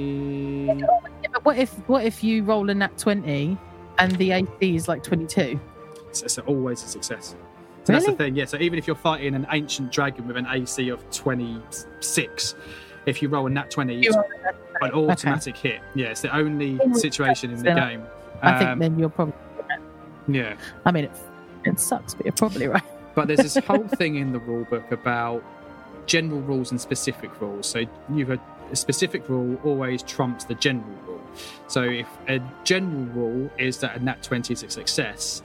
me. Yeah, but what if what if you roll a nat twenty and the A C is like twenty-two? It's, it's always a success. So that's the Really? thing. Yeah. So even if you're fighting an ancient dragon with an A C of twenty-six, if you roll a nat twenty, it's an automatic hit. Yeah, it's the only situation in the Then I- game. I think Um, then you're probably. yeah. I mean, it, it sucks, but you're probably right. But there's this whole thing in the rule book about general rules and specific rules. So you've a, a specific rule always trumps the general rule. So if a general rule is that a nat twenty is a success,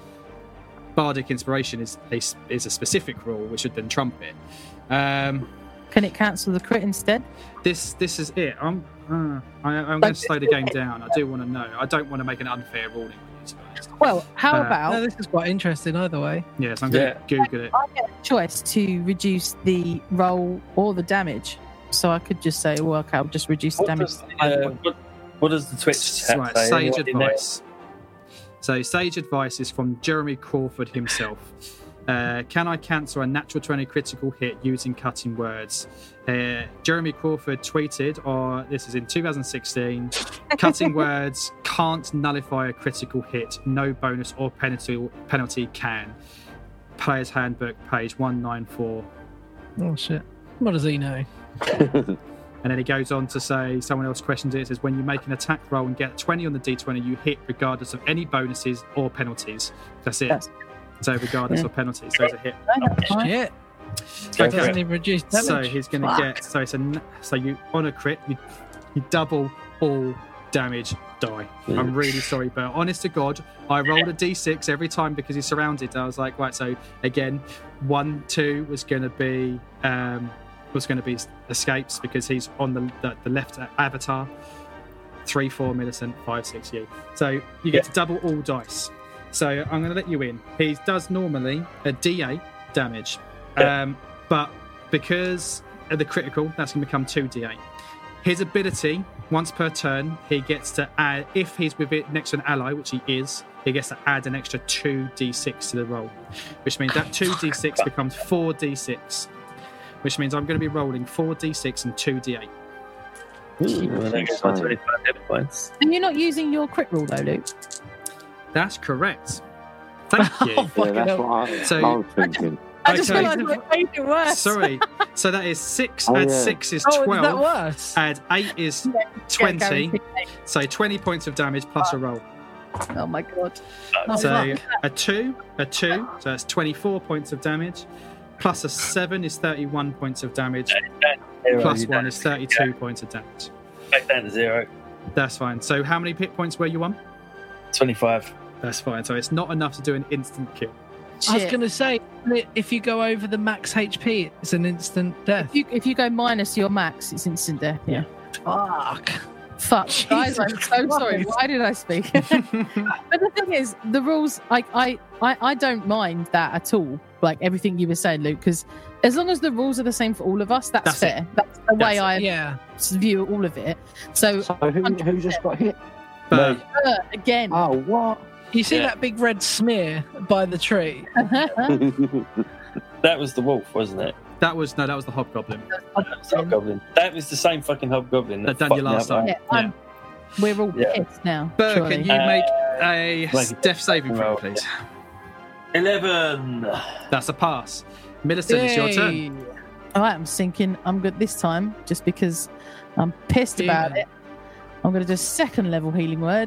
Bardic Inspiration is a, is a specific rule, which would then trump it. Um, Can it cancel the crit instead? this this is it. I'm uh, I, I'm going to slow the game down. I do want to know. I don't want to make an unfair ruling with you, to be honest. Well, how Uh, about No, this is quite interesting either way. Yeah, so I'm going to Google it. I get a choice to reduce the roll or the damage? So I could just say, well, okay, I'll just reduce the What damage. does, uh, what, what does the Twitch chat Right, say? sage What in there? advice. So, sage advice is from Jeremy Crawford himself. Uh, can I cancel a natural twenty critical hit using cutting words? Uh, Jeremy Crawford tweeted, or this is in two thousand sixteen, cutting words can't nullify a critical hit. No bonus or penalty penalty can. Player's Handbook, page one ninety-four. Oh shit! What does he know? And then he goes on to say, someone else questions it, it says, when you make an attack roll and get twenty on the d twenty, you hit regardless of any bonuses or penalties. That's it. That's- So regardless Yeah. of penalties, there's a hit. No, that's fine. Shit! Go It for doesn't it. even reduce damage. So he's going to Fuck. get, so it's a, n- so you, on a crit, you, you double all damage die. Mm. I'm really sorry, but honest to God, I rolled a d six every time because he's surrounded. I was like, right, so again, one, two was going to be, um, was going to be escapes because he's on the, the, the left avatar. Three, four, Millicent, five, six, you. So you get Yeah. to double all dice. So I'm going to let you in. He does normally a d eight damage, Yeah. um, but because of the critical, that's going to become two d eight. His ability, once per turn, he gets to add, if he's with it next to an ally, which he is, he gets to add an extra two d six to the roll, which means that two d six becomes four d six, which means I'm going to be rolling four d six and two d eight. Ooh, well, there goes my twenty-five hit points. And you're not using your crit rule, though, Luke. That's correct. Thank you. Yeah, that's what I, So- I was thinking. I just Okay. realised I made it worse. Sorry. So that is six. Oh, add yeah. six is Oh, is that twelve. worse? Add eight is Yeah, twenty. guaranteed. So twenty points of damage plus a roll. Oh my god. Oh, So fuck. a two, a two. So that's twenty-four points of damage. Plus a seven is thirty-one points of damage. Zero, Plus you one don't- is thirty-two points of damage. Back down to zero. That's fine. So how many hit points were you on? twenty-five. That's fine. So it's not enough to do an instant kill. I was Shit. going to say, if you go over the max H P, it's an instant death. If you, if you go minus your max, it's instant death. Yeah. Fuck. Fuck, guys, I'm Jesus so sorry. Christ. Why did I speak? But the thing is, the rules, like, I, I, I don't mind that at all. Like everything you were saying, Luke, because as long as the rules are the same for all of us, that's, That's it. fair. That's the way That's it. I Yeah. view all of it. So, So who, who just got hit? But uh, again, Oh, what? You see Yeah. that big red smear by the tree? That was the wolf, wasn't it? that was no, that was the hobgoblin. That was the hobgoblin. That was the same fucking hobgoblin That that, done you fucked me last up, time. yeah, I'm, we're all Yeah. pissed now. Burr, surely. can you Uh, make a make a death saving throw, roll, please? Eleven. That's a pass. Millicent, it's your turn. Yay. All right, I'm thinking I'm good this time, just because I'm pissed about Yeah. it. I'm going to do a second level healing word.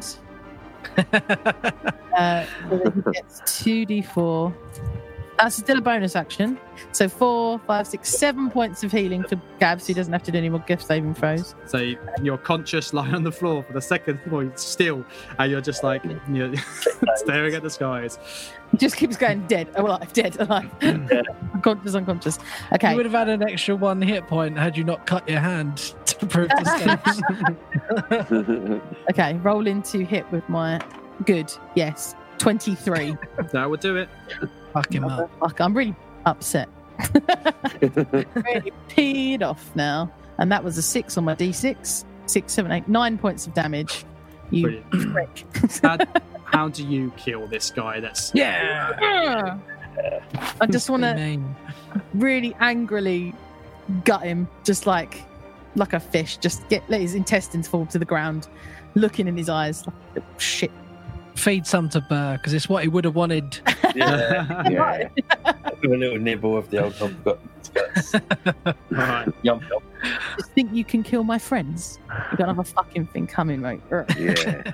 Uh, so that he gets two d four. That's still a bonus action. So four, five, six, seven points of healing for Gab, so he doesn't have to do any more gift saving throws. So you're conscious, lying on the floor for the second point, still, and you're just like you're staring at the skies. He just keeps going dead, alive, dead, alive. Unconscious, unconscious. Okay. You would have had an extra one hit point had you not cut your hand Approved escapes. Okay, roll into hit with my good. Yes, twenty-three. That would do it. Fuck him up. Fuck, I'm really upset. Really peed off now. And that was a six on my d six. Six, seven, eight, nine points of damage. You Brilliant. prick. How, how do you kill this guy? That's Yeah. I just want to Mean. really angrily gut him, just like like a fish. Just get let his intestines fall to the ground, looking in his eyes like shit. Feed some to Burr because it's what he would have wanted. Yeah, Yeah. have a little nibble of the old hobgoblin. all right. Yum yum. Just think you can kill my friends? You don't have a fucking thing coming, mate. Yeah.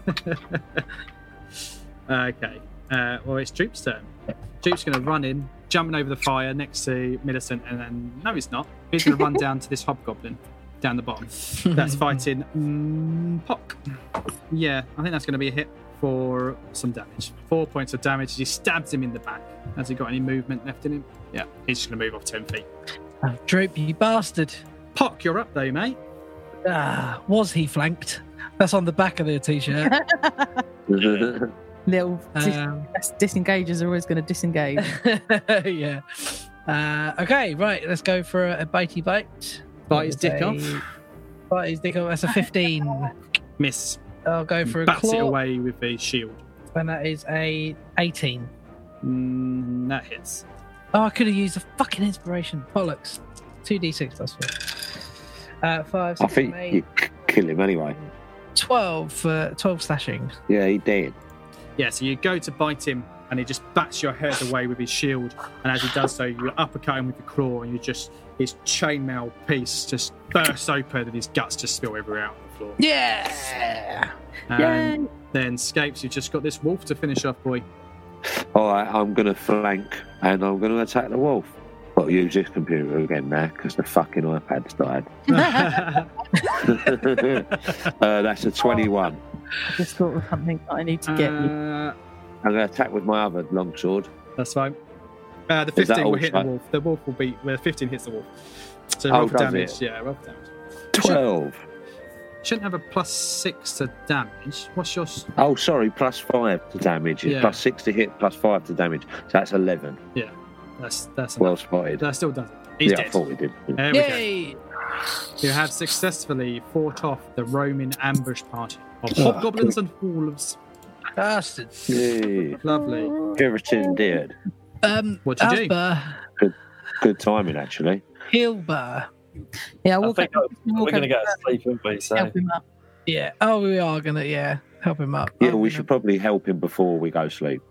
Okay. Uh, well, it's Droop's turn. Droop's going to run in, jumping over the fire next to Millicent, and then no, he's not. He's going to run down to this hobgoblin down the bottom. That's fighting mm, Pock. Yeah, I think that's going to be a hit for some damage. Four points of damage. He stabs him in the back. Has he got any movement left in him? Yeah, he's just going to move off ten feet. Oh, Droop, you bastard. Pock, you're up though, mate. Ah, was he flanked? That's on the back of the t-shirt. Little dis- Um, disengagers are always going to disengage. yeah. Uh, okay, right. Let's go for a, a bitey bite. Bite his dick That's a- off. Bite his dick off. That's a fifteen. Miss. I'll go for a Bats claw, it away with the shield. and that is a eighteen. Mm, that hits. Oh, I could have used a fucking inspiration. Bollocks. Two d six plus four. Uh, five, I six, think seven, you eight, k- kill him anyway. twelve for twelve slashing. Yeah, he did. Yeah, so you go to bite him, and he just bats your head away with his shield. And as he does so, you uppercut him with the claw, and you just his chainmail piece just bursts open, and his guts just spill everywhere out on the floor. Yeah. And then Scapes, you've just got this wolf to finish off, boy. All right, I'm going to flank and I'm going to attack the wolf. Well, use this computer again now because the fucking iPad's died. uh, that's a twenty-one. I just thought of something that I need to get you. Uh, I'm going to attack with my other longsword. that's fine. Uh, the Is that fifteen will hit the also- wolf. The wolf will be. Well, fifteen hits the wolf. So Oh, roll for does damage. it? Yeah, roll for damage. twelve. Shouldn't have a plus six to damage. What's your? s- Oh, sorry, plus five to damage. It's Yeah. plus six to hit, plus five to damage. So that's eleven. That's that's. Well spotted. That still does it. He's yeah, I dead. thought we did. There we go. Yay! You have successfully fought off the Roman ambush party of Oh, hobgoblins and wolves. Bastards. Yeah. Lovely. Everything did. Um, What'd you do? Asper, Good timing, actually. Hilber. Yeah, I we'll think go. we're going to go to sleep, aren't we? So Help him up. Yeah. Oh, we are gonna. Yeah, help him up. Yeah, I'm we gonna- should probably help him before we go sleep.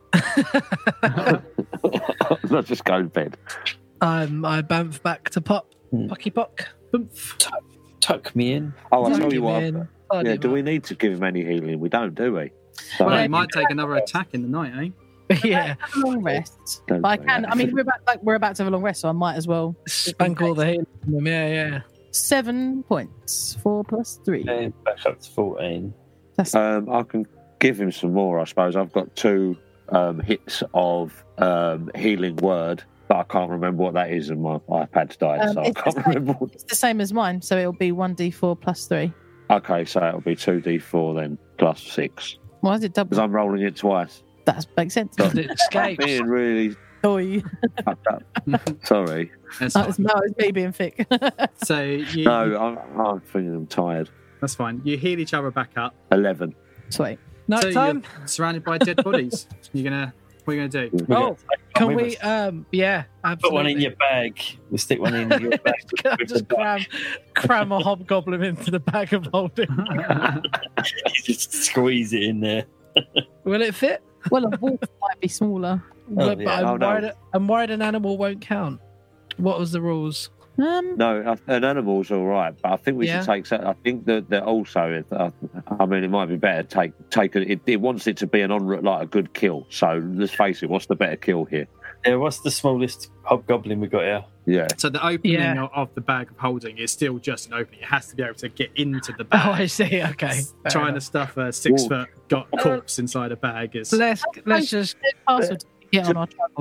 Not just go to bed. Um, I bamf back to Pop. Hmm. Pocky Pock. tuck me in. Oh, I'll Tuck tell you him what. in, plug Yeah, him do we up. need to give him any healing? We don't, do we? So, Well, Yeah. he might take another attack in the night, eh? Yeah. Have a long rest. Don't But I say can. that. I mean, we're about like we're about to have a long rest, so I might as well. Spank all the healing from him. Yeah, yeah. Seven points. Four plus three. And back up to fourteen. That's Um, I can give him some more, I suppose. I've got two um, hits of um, healing word, but I can't remember what that is, and my iPad's died, Um, so I it's the can't same. remember. What... it's the same as mine, so it'll be one d four plus three. Okay, so it'll be two d four then, plus six. Why is it Because double? I'm rolling it twice. That makes sense. It escapes. Being really Oi. fucked up. Sorry. That's That was, fine. that was me being thick. So you, No, I'm, I'm feeling I'm tired. that's fine. You heal each other back up. eleven. Sweet. Night So time. you're surrounded by dead bodies. You're gonna. What are you gonna do? Oh, can with we? us. Um, yeah, Put absolutely. one in your bag. We'll stick one in your bag. Can I just cram, cram a hobgoblin into the bag of holding? You just squeeze it in there. Will it fit? Well, a wolf might be smaller. Well, but yeah. I'm, Oh, no. worried, I'm worried an animal won't count. What was the rules? Um, No, I- an animal's all right, but I think we Yeah. should take. so- I think that that also. uh, I mean, it might be better to take take it. It, it wants it to be an on like a good kill. So let's face it. What's the better kill here? Yeah, what's the smallest hobgoblin we got here? Yeah. So the opening Yeah. of, of the bag of holding is still just an opening. It has to be able to get into the bag. Oh, I see. Okay. fair Trying to enough. stuff a six Wolf. foot got corpse inside a bag is. let's let's just password to get on our travels.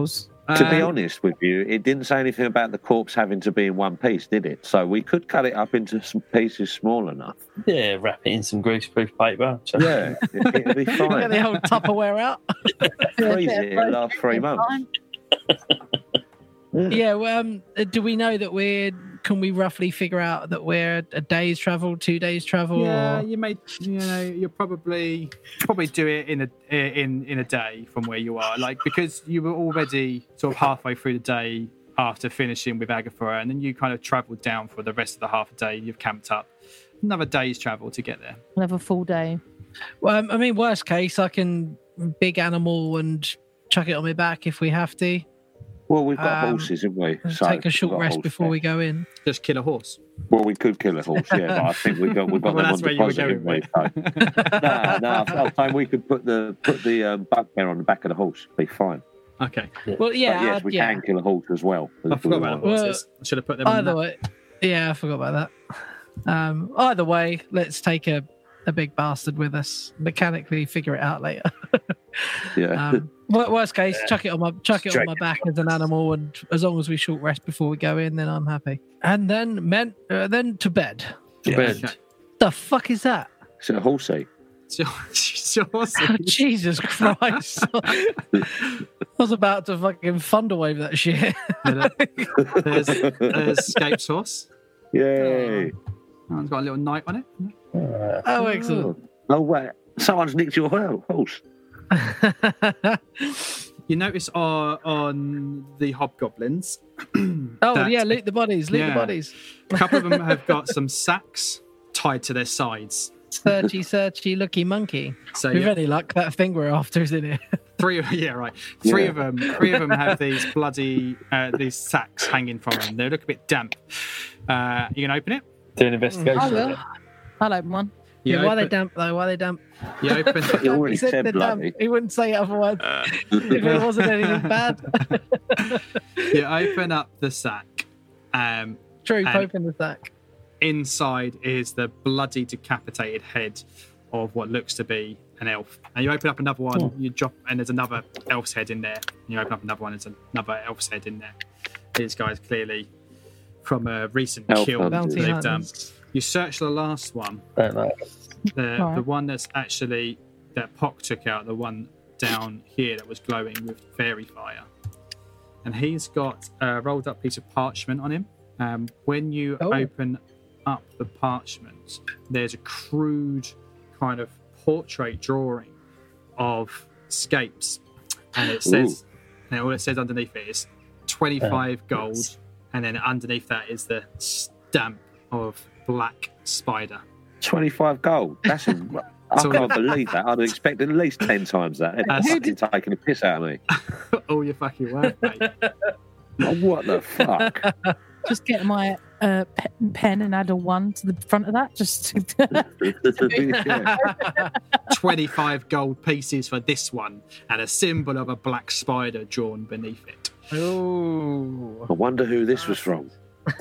To be Um, honest with you, it didn't say anything about the corpse having to be in one piece, did it? So we could cut it up into some pieces small enough. Yeah, wrap it in some greaseproof paper. chuck it Yeah, it, it'll be Get fine. the old Tupperware out. Freeze it, it'll last three months. Yeah. Well, um, uh, do we know that we're? Can we roughly figure out that we're a day's travel, two days travel? Yeah, Or... you may, you know, you'll probably probably do it in a in in a day from where you are, like because you were already sort of halfway through the day after finishing with Agatha, and then you kind of travelled down for the rest of the half a day. You've camped up, another day's travel to get there. Another full day. Well, um, I mean, worst case, I can big animal and chuck it on my back if we have to. Well, we've got Um, horses, haven't we? and So take a we've short got rest horse before there. we go in. Just kill a horse. Well, we could kill a horse, yeah, but I think we've got we've got Well, them that's on where you were deposit. going, haven't we? So- no, no, I was saying we could put the put the um, bugbear on the back of the horse. Be fine. Okay, Well, yeah, but yes, I'd- we yeah. can kill a horse as well. I forgot about the Well, horses. I should have put them. in Either that. way, yeah, I forgot about that. Um, either way, let's take a, a big bastard with us. Mechanically, figure it out later. Yeah. Um, wor- worst case, chuck it on my chuck it on Straight my back as an animal, and as long as we short rest before we go in, then I'm happy. And then men, uh, then to bed. To Yeah. bed. Okay. The fuck is that? Is it a horsey? So, so horses. Oh, Jesus Christ! I was about to fucking thunderwave that shit. There's, there's Scape's horse. Yay! Oh, it's got a little knight on it. Uh, Oh, excellent. Oh wait, someone's nicked your ho- horse. You notice uh, on the hobgoblins, Oh that yeah, loot the bodies, loot Yeah. the bodies. a couple of them have got some sacks tied to their sides. Searchy, searchy, looky monkey. So With yeah, any luck, that thing we're after is in it. three of yeah right, three Yeah. of them, three of them have these bloody uh, these sacks hanging from them. They look a bit damp. Uh, you can open it. do an investigation. I on will. it. I'll open one. You Yeah, why are they open, damp though? Why are they damp? You open. You already He said said they're damp. bloody. He wouldn't say it otherwise. If it wasn't anything bad. You open up the sack. Um, True, And- Pope in the sack. inside is the bloody decapitated head of what looks to be an elf. And you open up another one, Oh. you drop, and there's another elf's head in there. And you open up another one, there's another elf's head in there. These guys clearly from a recent Elf kill. hunters. Bounty They've done. hunters. You search the last one, Don't know. the Right. the one that's actually that Pock took out, the one down here that was glowing with fairy fire. And he's got a rolled up piece of parchment on him. Um, when you Oh. open up the parchment, there's a crude kind of portrait drawing of Scapes, and it says, and all it says underneath it is twenty-five gold, yes. and then underneath that is the stamp of Black Spider. Twenty-five gold. That's a, I So- can't believe that. I'd expect at least ten times that. They're That's- fucking taking a piss out of me. All your fucking work, mate. Oh, what the fuck? Just get my uh, pe- pen and add a one to the front of that. Just Yeah. twenty-five gold pieces for this one, and a symbol of a black spider drawn beneath it. Oh. I wonder who this was from.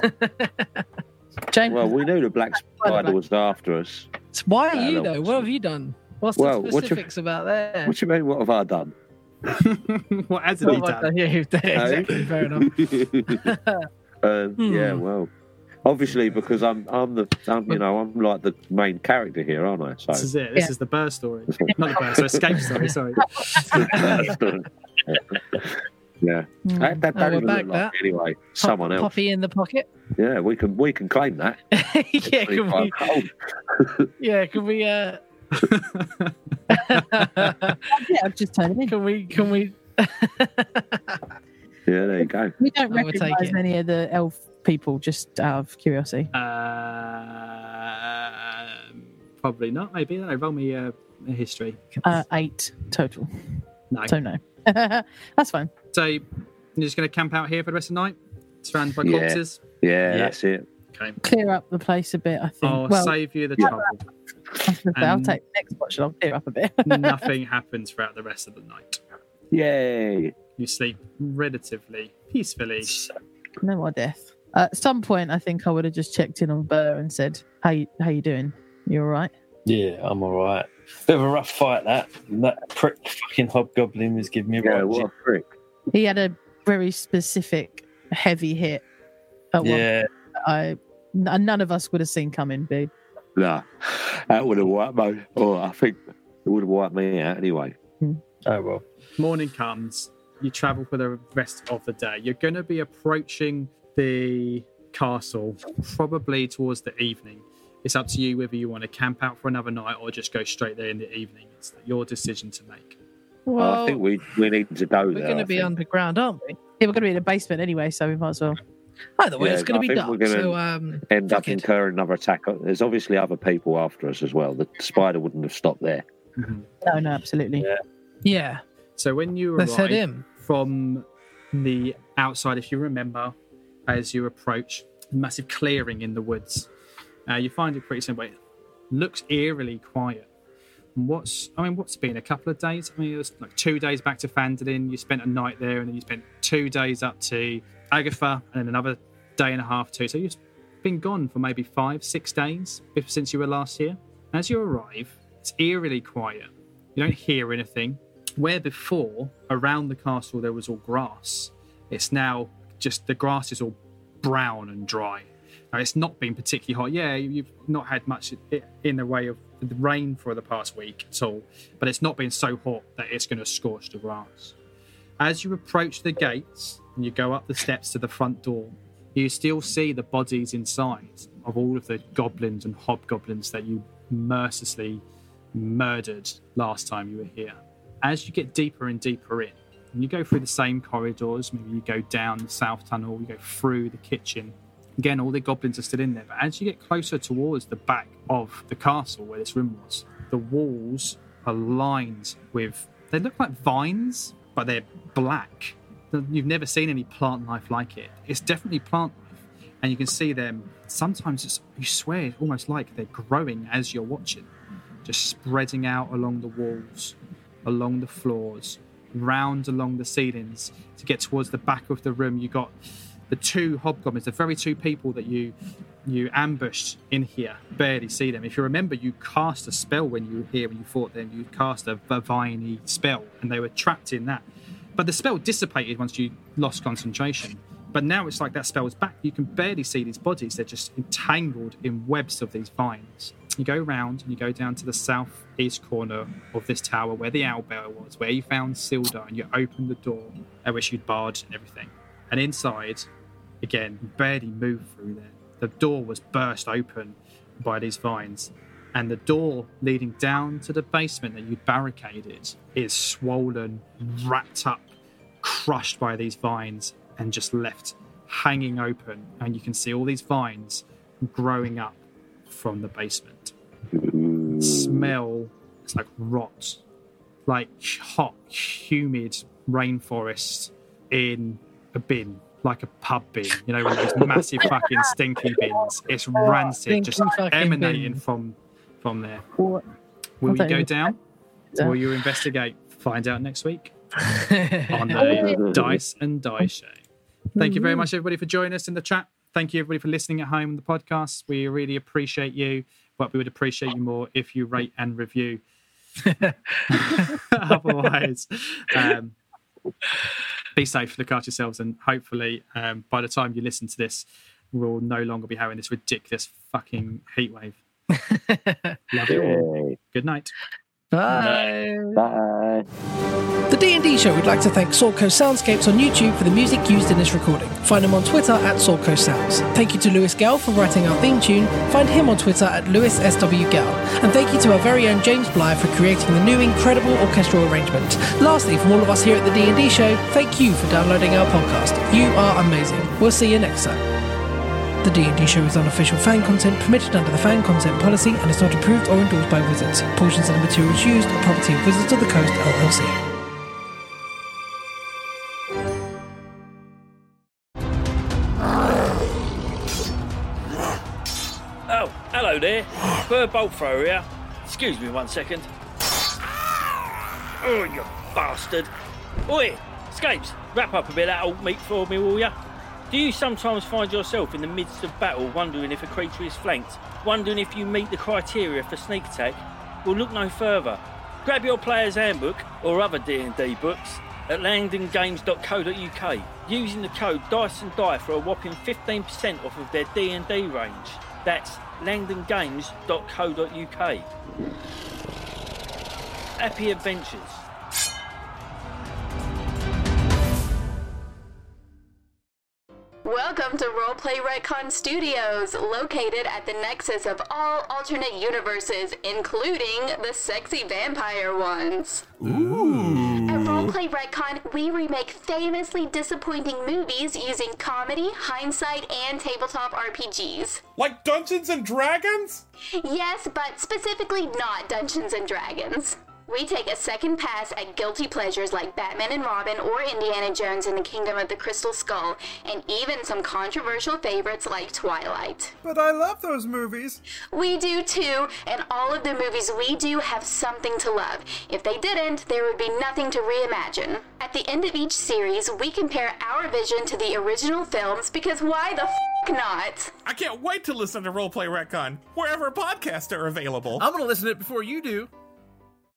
James. Well, we knew the black spider was after us. So why are Yeah, you no, though? What have you done? What's Well, the what you- specifics about there? What do you mean? What have I done? What hasn't he What have I done? done? Yeah, you've done- exactly. Fair enough. uh, Yeah, Hmm. well, obviously because I'm, I'm the, I'm, you know, I'm like the main character here, aren't I? This So. is it. This Yeah. is the Burr story. Not the Burr, so Escape story, sorry. Yeah, Mm. that, that Oh, don't we'll even back look like that. anyway. Someone else. Poppy in the pocket. Yeah, we can we can claim that. yeah, can we? twenty-five gold. Yeah, can we? Uh, Yeah, I've just turned it in. can we? Can we? Yeah, there you go. We don't I would take recognise it. any of the elf people, just out of curiosity. Uh, probably not, maybe. I don't know. Roll me uh, a history. Uh, eight total. No. So no. That's fine. So you're just going to camp out here for the rest of the night? Surrounded by Yeah. corpses? Yeah, Yeah. that's it. Okay. Clear up the place a bit, I think. I'll well, save you the yeah. trouble. I was gonna say, I'll um, take the next watch and I'll clear up a bit. Nothing happens throughout the rest of the night. Yay! You sleep relatively peacefully. No more death. Uh, at some point, I think I would have just checked in on Burr and said, "How you, how you doing? You all right?" Yeah, I'm all right. Bit of a rough fight, that. That prick fucking hobgoblin was giving me Yeah, right. what a prick. He had a very specific heavy hit. At Yeah. one, I n- none of us would have seen coming. Boo. Nah, that would have wiped me. Oh, I think it would have wiped me out anyway. Oh well. Morning comes, you travel for the rest of the day. You're going to be approaching the castle probably towards the evening. It's up to you whether you want to camp out for another night or just go straight there in the evening. It's your decision to make. Well, I think we we need to go we're there. going to I be think. underground, aren't we? Yeah, we're going to be in the basement anyway, so we might as well. Either way, Yeah, it's going I to be think dark. we're gonna So, um, End up fuck it. incurring another attack. There's obviously other people after us as well. The spider wouldn't have stopped there. No, no, absolutely. Yeah. Yeah. So when you Let's head arrive in. from the outside, if you remember, as you approach a massive clearing in the woods, uh, you find it pretty simple. It looks eerily quiet. What's I mean, what's been a couple of days? I mean, it was like two days back to Phandalin. You spent a night there, and then you spent two days up to Agatha, and then another day and a half too. So you've been gone for maybe five, six days since you were last here. As you arrive, it's eerily quiet. You don't hear anything. Where before, around the castle, there was all grass. It's now just the grass is all brown and dry. Now, it's not been particularly hot. Yeah, you've not had much in the way of the rain for the past week at all, but it's not been so hot that it's going to scorch the grass. As you approach the gates and you go up the steps to the front door, you still see the bodies inside of all of the goblins and hobgoblins that you mercilessly murdered last time you were here. As you get deeper and deeper in, and you go through the same corridors, maybe you go down the south tunnel, you go through the kitchen. Again, all the goblins are still in there, but as you get closer towards the back of the castle where this room was, the walls are lined with, they look like vines, but they're black. You've never seen any plant life like it. It's definitely plant life, and you can see them, sometimes it's, you swear, it's almost like they're growing as you're watching, just spreading out along the walls, along the floors, round along the ceilings. To get towards the back of the room, you got the two hobgoblins, the very two people that you you ambushed in here. Barely see them. If you remember, you cast a spell when you were here, when you fought them. You cast a Viviny spell, and they were trapped in that. But the spell dissipated once you lost concentration. But now it's like that spell is back. You can barely see these bodies. They're just entangled in webs of these vines. You go round and you go down to the southeast corner of this tower where the owlbear was, where you found Sildar, and you open the door at which you'd barged and everything. And inside, again, you barely move through there. The door was burst open by these vines, and the door leading down to the basement that you'd barricaded is swollen, wrapped up, crushed by these vines, and just left hanging open. And you can see all these vines growing up from the basement. Smell, it's like rot, like hot, humid rainforest in a bin, like a pub bin, you know, one of those massive fucking stinky bins. It's rancid, just Stinky fucking emanating bin. from from there. What? Will you don't go even- down? Yeah. Will you investigate? Find out next week on the Dice and Die Show. Thank you very much, everybody, for joining us in the chat. Thank you, everybody, for listening at home on the podcast. We really appreciate you, but we would appreciate you more if you rate and review. Otherwise, um, be safe, look after yourselves, and hopefully um, by the time you listen to this, we'll no longer be having this ridiculous fucking heat wave. Love you all. Yay. Good night. Bye. Bye. The D and D Show would like to thank Soulco Soundscapes on YouTube for the music used in this recording. Find him on Twitter at Soulco Sounds. Thank you to Lewis Gell for writing our theme tune. Find him on Twitter at Lewis S W Gell. And thank you to our very own James Bly for creating the new incredible orchestral arrangement. Lastly, from all of us here at the D and D Show, thank you for downloading our podcast. You are amazing. We'll see you next time. The D and D Show is unofficial fan content permitted under the fan content policy and is not approved or endorsed by Wizards. Portions of the materials used are property of Wizards of the Coast, L L C. Oh, hello there. Bird bolt thrower here. Excuse me one second. Oh, you bastard. Oi, Scapes, wrap up a bit of that old meat for me, will ya? Do you sometimes find yourself in the midst of battle wondering if a creature is flanked? Wondering if you meet the criteria for sneak attack? Well, look no further. Grab your player's handbook or other D and D books at langdon games dot co dot uk using the code Dice and Die for a whopping fifteen percent off of their D and D range. That's langdon games dot co dot uk. Happy adventures. Welcome to Roleplay Retcon Studios, located at the nexus of all alternate universes, including the sexy vampire ones. Ooh. At Roleplay Retcon, we remake famously disappointing movies using comedy, hindsight, and tabletop R P Gs. Like Dungeons and Dragons? Yes, but specifically not Dungeons and Dragons. We take a second pass at guilty pleasures like Batman and Robin or Indiana Jones and the Kingdom of the Crystal Skull, and even some controversial favorites like Twilight. But I love those movies. We do too, and all of the movies we do have something to love. If they didn't, there would be nothing to reimagine. At the end of each series, we compare our vision to the original films, because why the f*** not? I can't wait to listen to Roleplay Retcon, wherever podcasts are available. I'm gonna listen to it before you do.